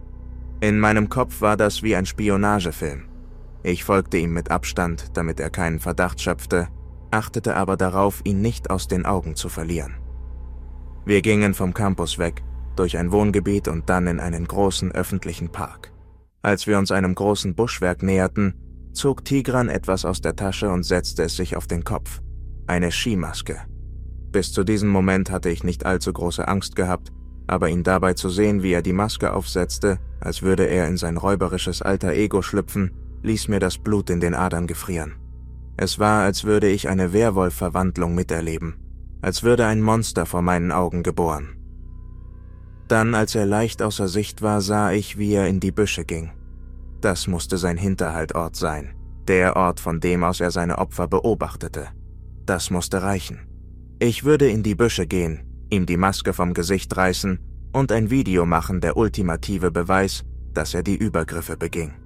In meinem Kopf war das wie ein Spionagefilm. Ich folgte ihm mit Abstand, damit er keinen Verdacht schöpfte, achtete aber darauf, ihn nicht aus den Augen zu verlieren. Wir gingen vom Campus weg, durch ein Wohngebiet und dann in einen großen öffentlichen Park. Als wir uns einem großen Buschwerk näherten, zog Tigran etwas aus der Tasche und setzte es sich auf den Kopf. Eine Skimaske. Bis zu diesem Moment hatte ich nicht allzu große Angst gehabt, aber ihn dabei zu sehen, wie er die Maske aufsetzte, als würde er in sein räuberisches alter Ego schlüpfen, ließ mir das Blut in den Adern gefrieren. Es war, als würde ich eine Werwolf-Verwandlung miterleben, als würde ein Monster vor meinen Augen geboren. Dann, als er leicht außer Sicht war, sah ich, wie er in die Büsche ging. Das musste sein Hinterhaltort sein, der Ort, von dem aus er seine Opfer beobachtete. Das musste reichen. Ich würde in die Büsche gehen, ihm die Maske vom Gesicht reißen und ein Video machen, der ultimative Beweis, dass er die Übergriffe beging.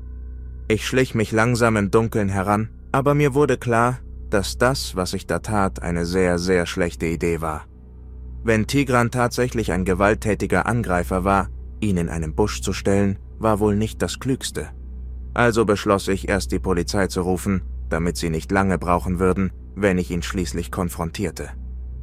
Ich schlich mich langsam im Dunkeln heran, aber mir wurde klar, dass das, was ich da tat, eine sehr, sehr schlechte Idee war. Wenn Tigran tatsächlich ein gewalttätiger Angreifer war, ihn in einen Busch zu stellen, war wohl nicht das Klügste. Also beschloss ich, erst die Polizei zu rufen, damit sie nicht lange brauchen würden, wenn ich ihn schließlich konfrontierte.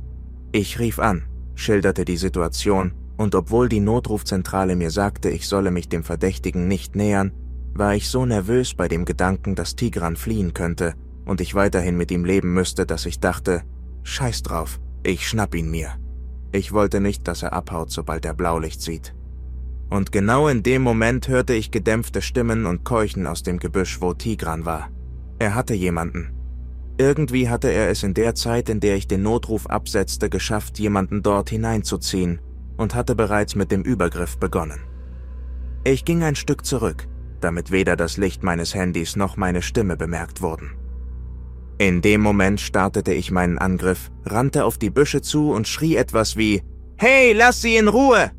Ich rief an, schilderte die Situation, und obwohl die Notrufzentrale mir sagte, ich solle mich dem Verdächtigen nicht nähern, war ich so nervös bei dem Gedanken, dass Tigran fliehen könnte und ich weiterhin mit ihm leben müsste, dass ich dachte, scheiß drauf, ich schnapp ihn mir. Ich wollte nicht, dass er abhaut, sobald er Blaulicht sieht. Und genau in dem Moment hörte ich gedämpfte Stimmen und Keuchen aus dem Gebüsch, wo Tigran war. Er hatte jemanden. Irgendwie hatte er es in der Zeit, in der ich den Notruf absetzte, geschafft, jemanden dort hineinzuziehen und hatte bereits mit dem Übergriff begonnen. Ich ging ein Stück zurück, damit weder das Licht meines Handys noch meine Stimme bemerkt wurden. In dem Moment startete ich meinen Angriff, rannte auf die Büsche zu und schrie etwas wie »Hey, lass sie in Ruhe!«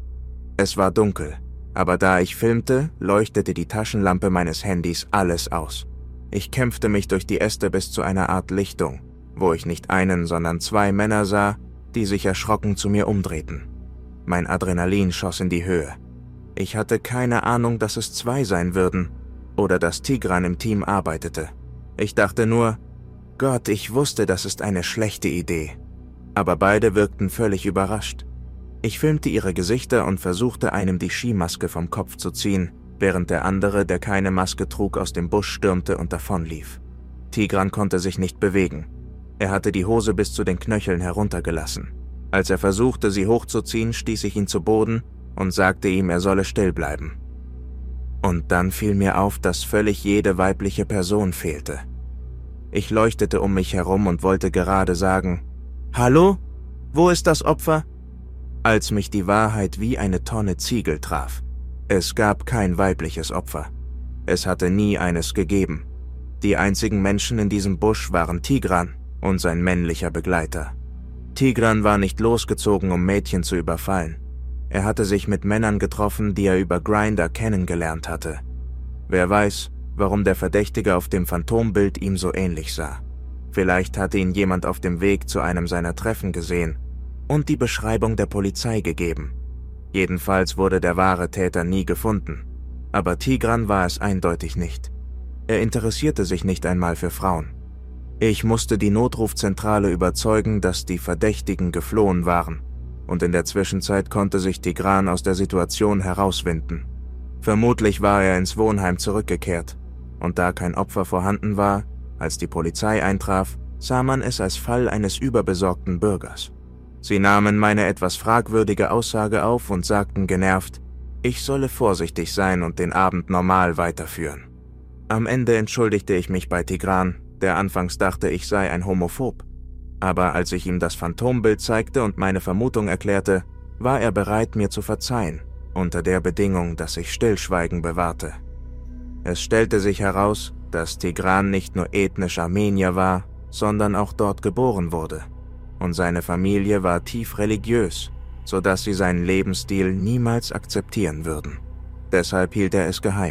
Es war dunkel, aber da ich filmte, leuchtete die Taschenlampe meines Handys alles aus. Ich kämpfte mich durch die Äste bis zu einer Art Lichtung, wo ich nicht einen, sondern 2 Männer sah, die sich erschrocken zu mir umdrehten. Mein Adrenalin schoss in die Höhe. Ich hatte keine Ahnung, dass es 2 sein würden oder dass Tigran im Team arbeitete. Ich dachte nur, Gott, ich wusste, das ist eine schlechte Idee. Aber beide wirkten völlig überrascht. Ich filmte ihre Gesichter und versuchte, einem die Skimaske vom Kopf zu ziehen, während der andere, der keine Maske trug, aus dem Busch stürmte und davonlief. Tigran konnte sich nicht bewegen. Er hatte die Hose bis zu den Knöcheln heruntergelassen. Als er versuchte, sie hochzuziehen, stieß ich ihn zu Boden und sagte ihm, er solle still bleiben. Und dann fiel mir auf, dass völlig jede weibliche Person fehlte. Ich leuchtete um mich herum und wollte gerade sagen, »Hallo? Wo ist das Opfer?« als mich die Wahrheit wie eine Tonne Ziegel traf. Es gab kein weibliches Opfer. Es hatte nie eines gegeben. Die einzigen Menschen in diesem Busch waren Tigran und sein männlicher Begleiter. Tigran war nicht losgezogen, um Mädchen zu überfallen. Er hatte sich mit Männern getroffen, die er über Grindr kennengelernt hatte. Wer weiß, warum der Verdächtige auf dem Phantombild ihm so ähnlich sah. Vielleicht hatte ihn jemand auf dem Weg zu einem seiner Treffen gesehen und die Beschreibung der Polizei gegeben. Jedenfalls wurde der wahre Täter nie gefunden. Aber Tigran war es eindeutig nicht. Er interessierte sich nicht einmal für Frauen. Ich musste die Notrufzentrale überzeugen, dass die Verdächtigen geflohen waren, und in der Zwischenzeit konnte sich Tigran aus der Situation herauswinden. Vermutlich war er ins Wohnheim zurückgekehrt, und da kein Opfer vorhanden war, als die Polizei eintraf, sah man es als Fall eines überbesorgten Bürgers. Sie nahmen meine etwas fragwürdige Aussage auf und sagten genervt, ich solle vorsichtig sein und den Abend normal weiterführen. Am Ende entschuldigte ich mich bei Tigran, der anfangs dachte, ich sei ein Homophob. Aber als ich ihm das Phantombild zeigte und meine Vermutung erklärte, war er bereit, mir zu verzeihen, unter der Bedingung, dass ich Stillschweigen bewahrte. Es stellte sich heraus, dass Tigran nicht nur ethnisch Armenier war, sondern auch dort geboren wurde. Und seine Familie war tief religiös, sodass sie seinen Lebensstil niemals akzeptieren würden. Deshalb hielt er es geheim.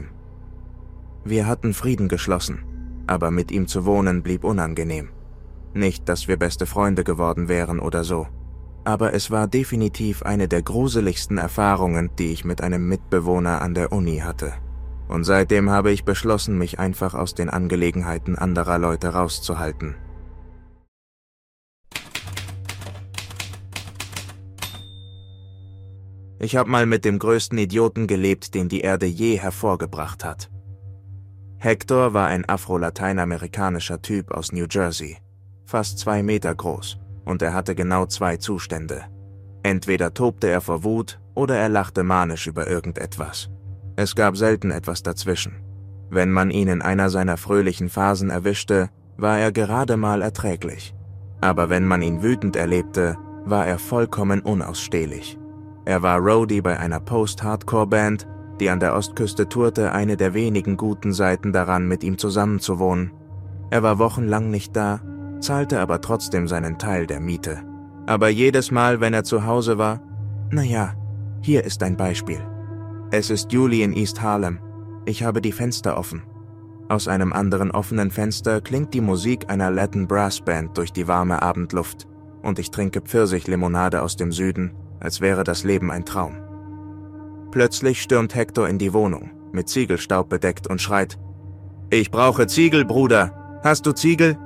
Wir hatten Frieden geschlossen, aber mit ihm zu wohnen blieb unangenehm. Nicht, dass wir beste Freunde geworden wären oder so, aber es war definitiv eine der gruseligsten Erfahrungen, die ich mit einem Mitbewohner an der Uni hatte. Und seitdem habe ich beschlossen, mich einfach aus den Angelegenheiten anderer Leute rauszuhalten. Ich habe mal mit dem größten Idioten gelebt, den die Erde je hervorgebracht hat. Hector war ein afro-lateinamerikanischer Typ aus New Jersey, fast 2 Meter groß, und er hatte genau 2 Zustände. Entweder tobte er vor Wut oder er lachte manisch über irgendetwas. Es gab selten etwas dazwischen. Wenn man ihn in einer seiner fröhlichen Phasen erwischte, war er gerade mal erträglich. Aber wenn man ihn wütend erlebte, war er vollkommen unausstehlich. Er war Roadie bei einer Post-Hardcore-Band, die an der Ostküste tourte, eine der wenigen guten Seiten daran, mit ihm zusammenzuwohnen. Er war wochenlang nicht da, zahlte aber trotzdem seinen Teil der Miete. Aber jedes Mal, wenn er zu Hause war, naja, hier ist ein Beispiel. Es ist Juli in East Harlem. Ich habe die Fenster offen. Aus einem anderen offenen Fenster klingt die Musik einer Latin Brass Band durch die warme Abendluft und ich trinke Pfirsichlimonade aus dem Süden, als wäre das Leben ein Traum. Plötzlich stürmt Hector in die Wohnung, mit Ziegelstaub bedeckt und schreit, »Ich brauche Ziegel, Bruder! Hast du Ziegel?«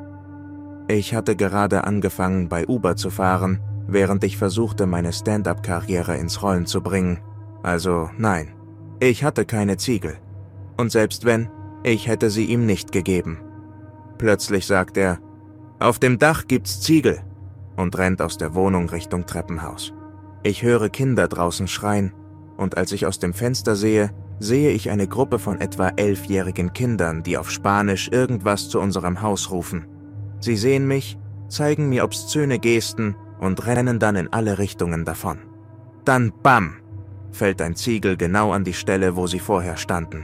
Ich hatte gerade angefangen, bei Uber zu fahren, während ich versuchte, meine Stand-up-Karriere ins Rollen zu bringen. Also nein, ich hatte keine Ziegel. Und selbst wenn, ich hätte sie ihm nicht gegeben. Plötzlich sagt er, »Auf dem Dach gibt's Ziegel« und rennt aus der Wohnung Richtung Treppenhaus. Ich höre Kinder draußen schreien und als ich aus dem Fenster sehe ich eine Gruppe von etwa 11-jährigen Kindern, die auf Spanisch irgendwas zu unserem Haus rufen. Sie sehen mich, zeigen mir obszöne Gesten und rennen dann in alle Richtungen davon. Dann BAM! Fällt ein Ziegel genau an die Stelle, wo sie vorher standen.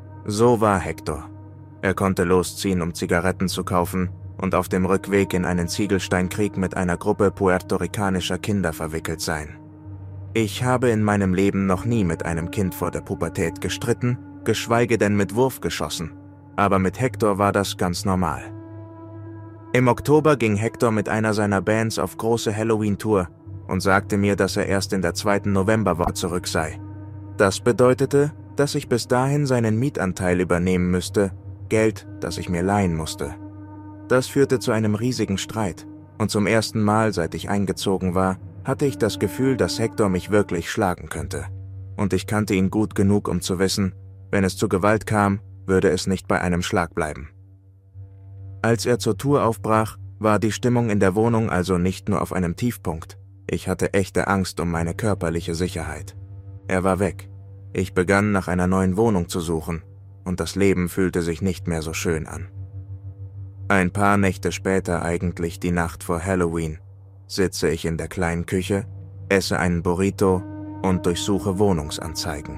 So war Hector. Er konnte losziehen, um Zigaretten zu kaufen und auf dem Rückweg in einen Ziegelsteinkrieg mit einer Gruppe puerto-ricanischer Kinder verwickelt sein. Ich habe in meinem Leben noch nie mit einem Kind vor der Pubertät gestritten, geschweige denn mit Wurf geschossen. Aber mit Hector war das ganz normal. Im Oktober ging Hector mit einer seiner Bands auf große Halloween-Tour und sagte mir, dass er erst in der 2. Novemberwoche zurück sei. Das bedeutete, dass ich bis dahin seinen Mietanteil übernehmen müsste, Geld, das ich mir leihen musste. Das führte zu einem riesigen Streit und zum ersten Mal, seit ich eingezogen war, hatte ich das Gefühl, dass Hector mich wirklich schlagen könnte. Und ich kannte ihn gut genug, um zu wissen, wenn es zu Gewalt kam, würde es nicht bei einem Schlag bleiben. Als er zur Tour aufbrach, war die Stimmung in der Wohnung also nicht nur auf einem Tiefpunkt. Ich hatte echte Angst um meine körperliche Sicherheit. Er war weg. Ich begann nach einer neuen Wohnung zu suchen und das Leben fühlte sich nicht mehr so schön an. Ein paar Nächte später, eigentlich die Nacht vor Halloween, sitze ich in der kleinen Küche, esse einen Burrito und durchsuche Wohnungsanzeigen.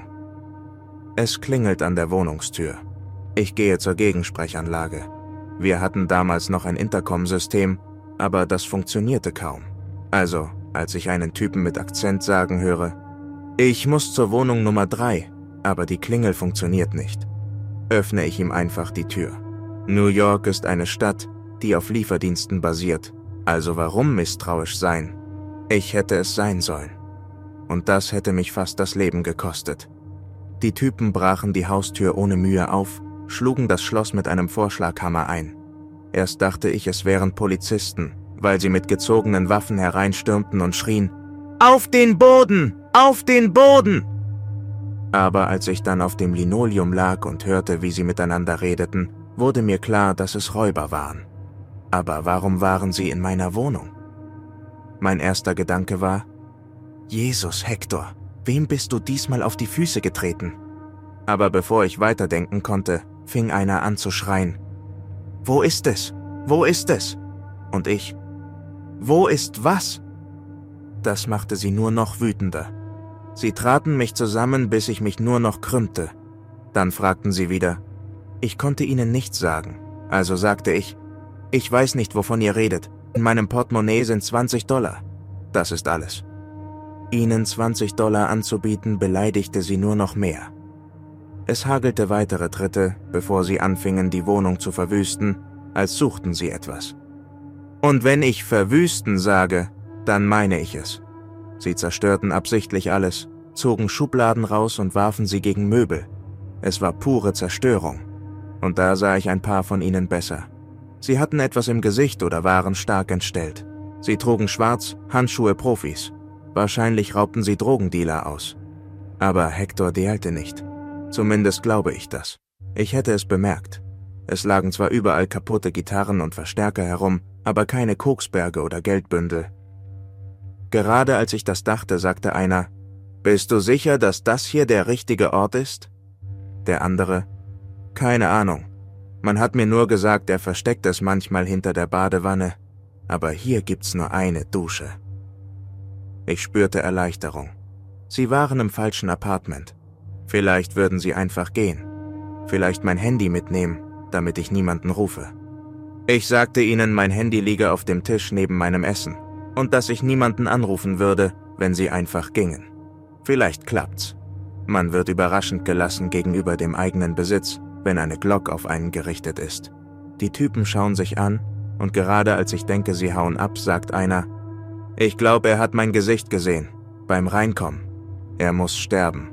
Es klingelt an der Wohnungstür. Ich gehe zur Gegensprechanlage. Wir hatten damals noch ein Intercom-System, aber das funktionierte kaum. Also, als ich einen Typen mit Akzent sagen höre, ich muss zur Wohnung Nummer 3, aber die Klingel funktioniert nicht, öffne ich ihm einfach die Tür. New York ist eine Stadt, die auf Lieferdiensten basiert, also warum misstrauisch sein? Ich hätte es sein sollen. Und das hätte mich fast das Leben gekostet. Die Typen brachen die Haustür ohne Mühe auf, schlugen das Schloss mit einem Vorschlaghammer ein. Erst dachte ich, es wären Polizisten, weil sie mit gezogenen Waffen hereinstürmten und schrien, »Auf den Boden! Auf den Boden!« Aber als ich dann auf dem Linoleum lag und hörte, wie sie miteinander redeten, wurde mir klar, dass es Räuber waren. Aber warum waren sie in meiner Wohnung? Mein erster Gedanke war, Jesus, Hector, wem bist du diesmal auf die Füße getreten? Aber bevor ich weiterdenken konnte, fing einer an zu schreien. Wo ist es? Wo ist es? Und ich, wo ist was? Das machte sie nur noch wütender. Sie traten mich zusammen, bis ich mich nur noch krümmte. Dann fragten sie wieder. Ich konnte ihnen nichts sagen. Also sagte ich weiß nicht, wovon ihr redet. In meinem Portemonnaie sind $20. Das ist alles. Ihnen $20 anzubieten, beleidigte sie nur noch mehr. Es hagelte weitere Tritte, bevor sie anfingen, die Wohnung zu verwüsten, als suchten sie etwas. Und wenn ich verwüsten sage, dann meine ich es. Sie zerstörten absichtlich alles, zogen Schubladen raus und warfen sie gegen Möbel. Es war pure Zerstörung. Und da sah ich ein paar von ihnen besser. Sie hatten etwas im Gesicht oder waren stark entstellt. Sie trugen schwarz, Handschuhe Profis. Wahrscheinlich raubten sie Drogendealer aus. Aber Hector dehlte nicht. Zumindest glaube ich das. Ich hätte es bemerkt. Es lagen zwar überall kaputte Gitarren und Verstärker herum, aber keine Koksberge oder Geldbündel. Gerade als ich das dachte, sagte einer, »Bist du sicher, dass das hier der richtige Ort ist?« Der andere, »Keine Ahnung. Man hat mir nur gesagt, er versteckt es manchmal hinter der Badewanne, aber hier gibt's nur eine Dusche.« Ich spürte Erleichterung. Sie waren im falschen Apartment. Vielleicht würden sie einfach gehen. Vielleicht mein Handy mitnehmen, damit ich niemanden rufe. Ich sagte ihnen, mein Handy liege auf dem Tisch neben meinem Essen und dass ich niemanden anrufen würde, wenn sie einfach gingen. Vielleicht klappt's. Man wird überraschend gelassen gegenüber dem eigenen Besitz, wenn eine Glock auf einen gerichtet ist. Die Typen schauen sich an und gerade als ich denke, sie hauen ab, sagt einer, ich glaube, er hat mein Gesicht gesehen, beim Reinkommen. Er muss sterben.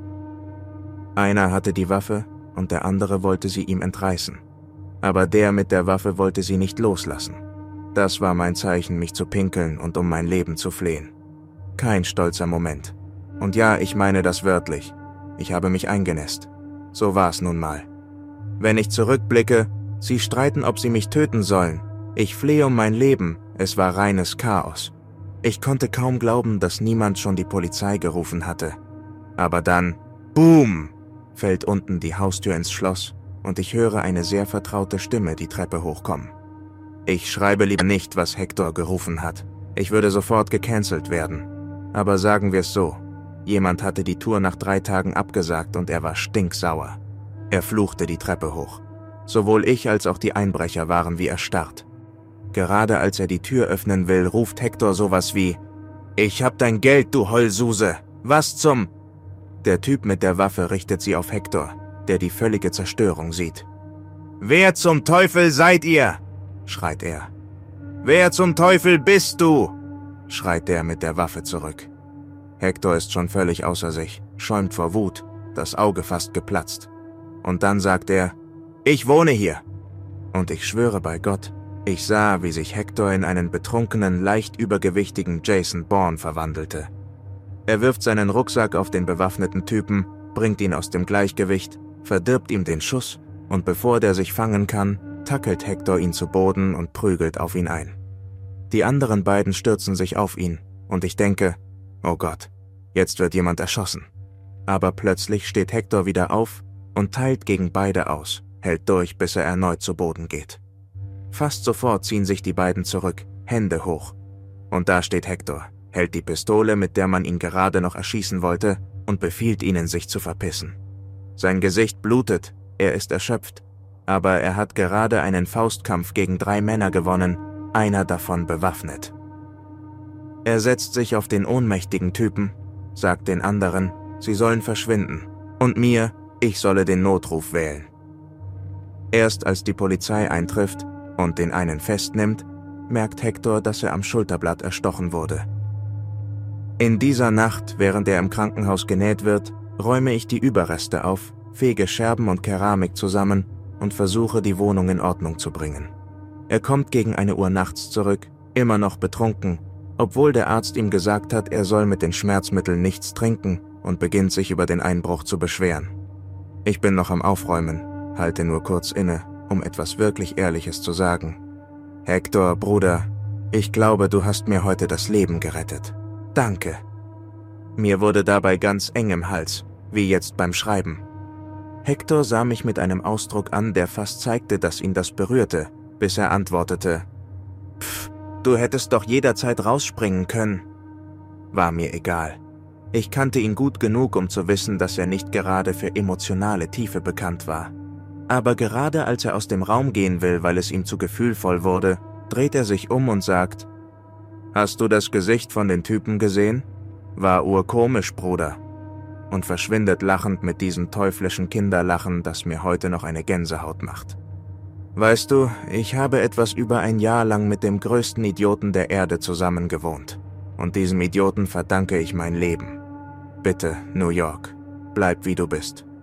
Einer hatte die Waffe und der andere wollte sie ihm entreißen. Aber der mit der Waffe wollte sie nicht loslassen. Das war mein Zeichen, mich zu pinkeln und um mein Leben zu flehen. Kein stolzer Moment. Und ja, ich meine das wörtlich. Ich habe mich eingenässt. So war's nun mal. Wenn ich zurückblicke, sie streiten, ob sie mich töten sollen. Ich flehe um mein Leben, es war reines Chaos. Ich konnte kaum glauben, dass niemand schon die Polizei gerufen hatte. Aber dann, BOOM, fällt unten die Haustür ins Schloss und ich höre eine sehr vertraute Stimme die Treppe hochkommen. Ich schreibe lieber nicht, was Hector gerufen hat. Ich würde sofort gecancelt werden. Aber sagen wir es so, jemand hatte die Tour nach 3 Tagen abgesagt und er war stinksauer. Er fluchte die Treppe hoch. Sowohl ich als auch die Einbrecher waren wie erstarrt. Gerade als er die Tür öffnen will, ruft Hector sowas wie, »Ich hab dein Geld, du Heulsuse! Was zum...« Der Typ mit der Waffe richtet sie auf Hector, der die völlige Zerstörung sieht. »Wer zum Teufel seid ihr?« schreit er. »Wer zum Teufel bist du?« schreit der mit der Waffe zurück. Hector ist schon völlig außer sich, schäumt vor Wut, das Auge fast geplatzt. Und dann sagt er, »Ich wohne hier.« Und ich schwöre bei Gott, ich sah, wie sich Hector in einen betrunkenen, leicht übergewichtigen Jason Bourne verwandelte. Er wirft seinen Rucksack auf den bewaffneten Typen, bringt ihn aus dem Gleichgewicht, verdirbt ihm den Schuss und bevor der sich fangen kann, tackelt Hector ihn zu Boden und prügelt auf ihn ein. Die anderen beiden stürzen sich auf ihn und ich denke, oh Gott, jetzt wird jemand erschossen. Aber plötzlich steht Hector wieder auf und teilt gegen beide aus, hält durch, bis er erneut zu Boden geht. Fast sofort ziehen sich die beiden zurück, Hände hoch. Und da steht Hector, hält die Pistole, mit der man ihn gerade noch erschießen wollte, und befiehlt ihnen, sich zu verpissen. Sein Gesicht blutet, er ist erschöpft, aber er hat gerade einen Faustkampf gegen 3 Männer gewonnen, einer davon bewaffnet. Er setzt sich auf den ohnmächtigen Typen, sagt den anderen, sie sollen verschwinden, und mir, ich solle den Notruf wählen. Erst als die Polizei eintrifft und den einen festnimmt, merkt Hector, dass er am Schulterblatt erstochen wurde. In dieser Nacht, während er im Krankenhaus genäht wird, räume ich die Überreste auf, fege Scherben und Keramik zusammen und versuche, die Wohnung in Ordnung zu bringen. Er kommt gegen 1 Uhr nachts zurück, immer noch betrunken, obwohl der Arzt ihm gesagt hat, er soll mit den Schmerzmitteln nichts trinken, und beginnt sich über den Einbruch zu beschweren. Ich bin noch am Aufräumen, halte nur kurz inne, um etwas wirklich Ehrliches zu sagen. Hector, Bruder, ich glaube, du hast mir heute das Leben gerettet. Danke. Mir wurde dabei ganz eng im Hals, wie jetzt beim Schreiben. Hector sah mich mit einem Ausdruck an, der fast zeigte, dass ihn das berührte, bis er antwortete: Pff, du hättest doch jederzeit rausspringen können. War mir egal. Ich kannte ihn gut genug, um zu wissen, dass er nicht gerade für emotionale Tiefe bekannt war. Aber gerade als er aus dem Raum gehen will, weil es ihm zu gefühlvoll wurde, dreht er sich um und sagt: Hast du das Gesicht von den Typen gesehen? War urkomisch, Bruder. Und verschwindet lachend mit diesem teuflischen Kinderlachen, das mir heute noch eine Gänsehaut macht. Weißt du, ich habe etwas über 1 Jahr lang mit dem größten Idioten der Erde zusammengewohnt. Und diesem Idioten verdanke ich mein Leben. Bitte, New York, bleib wie du bist.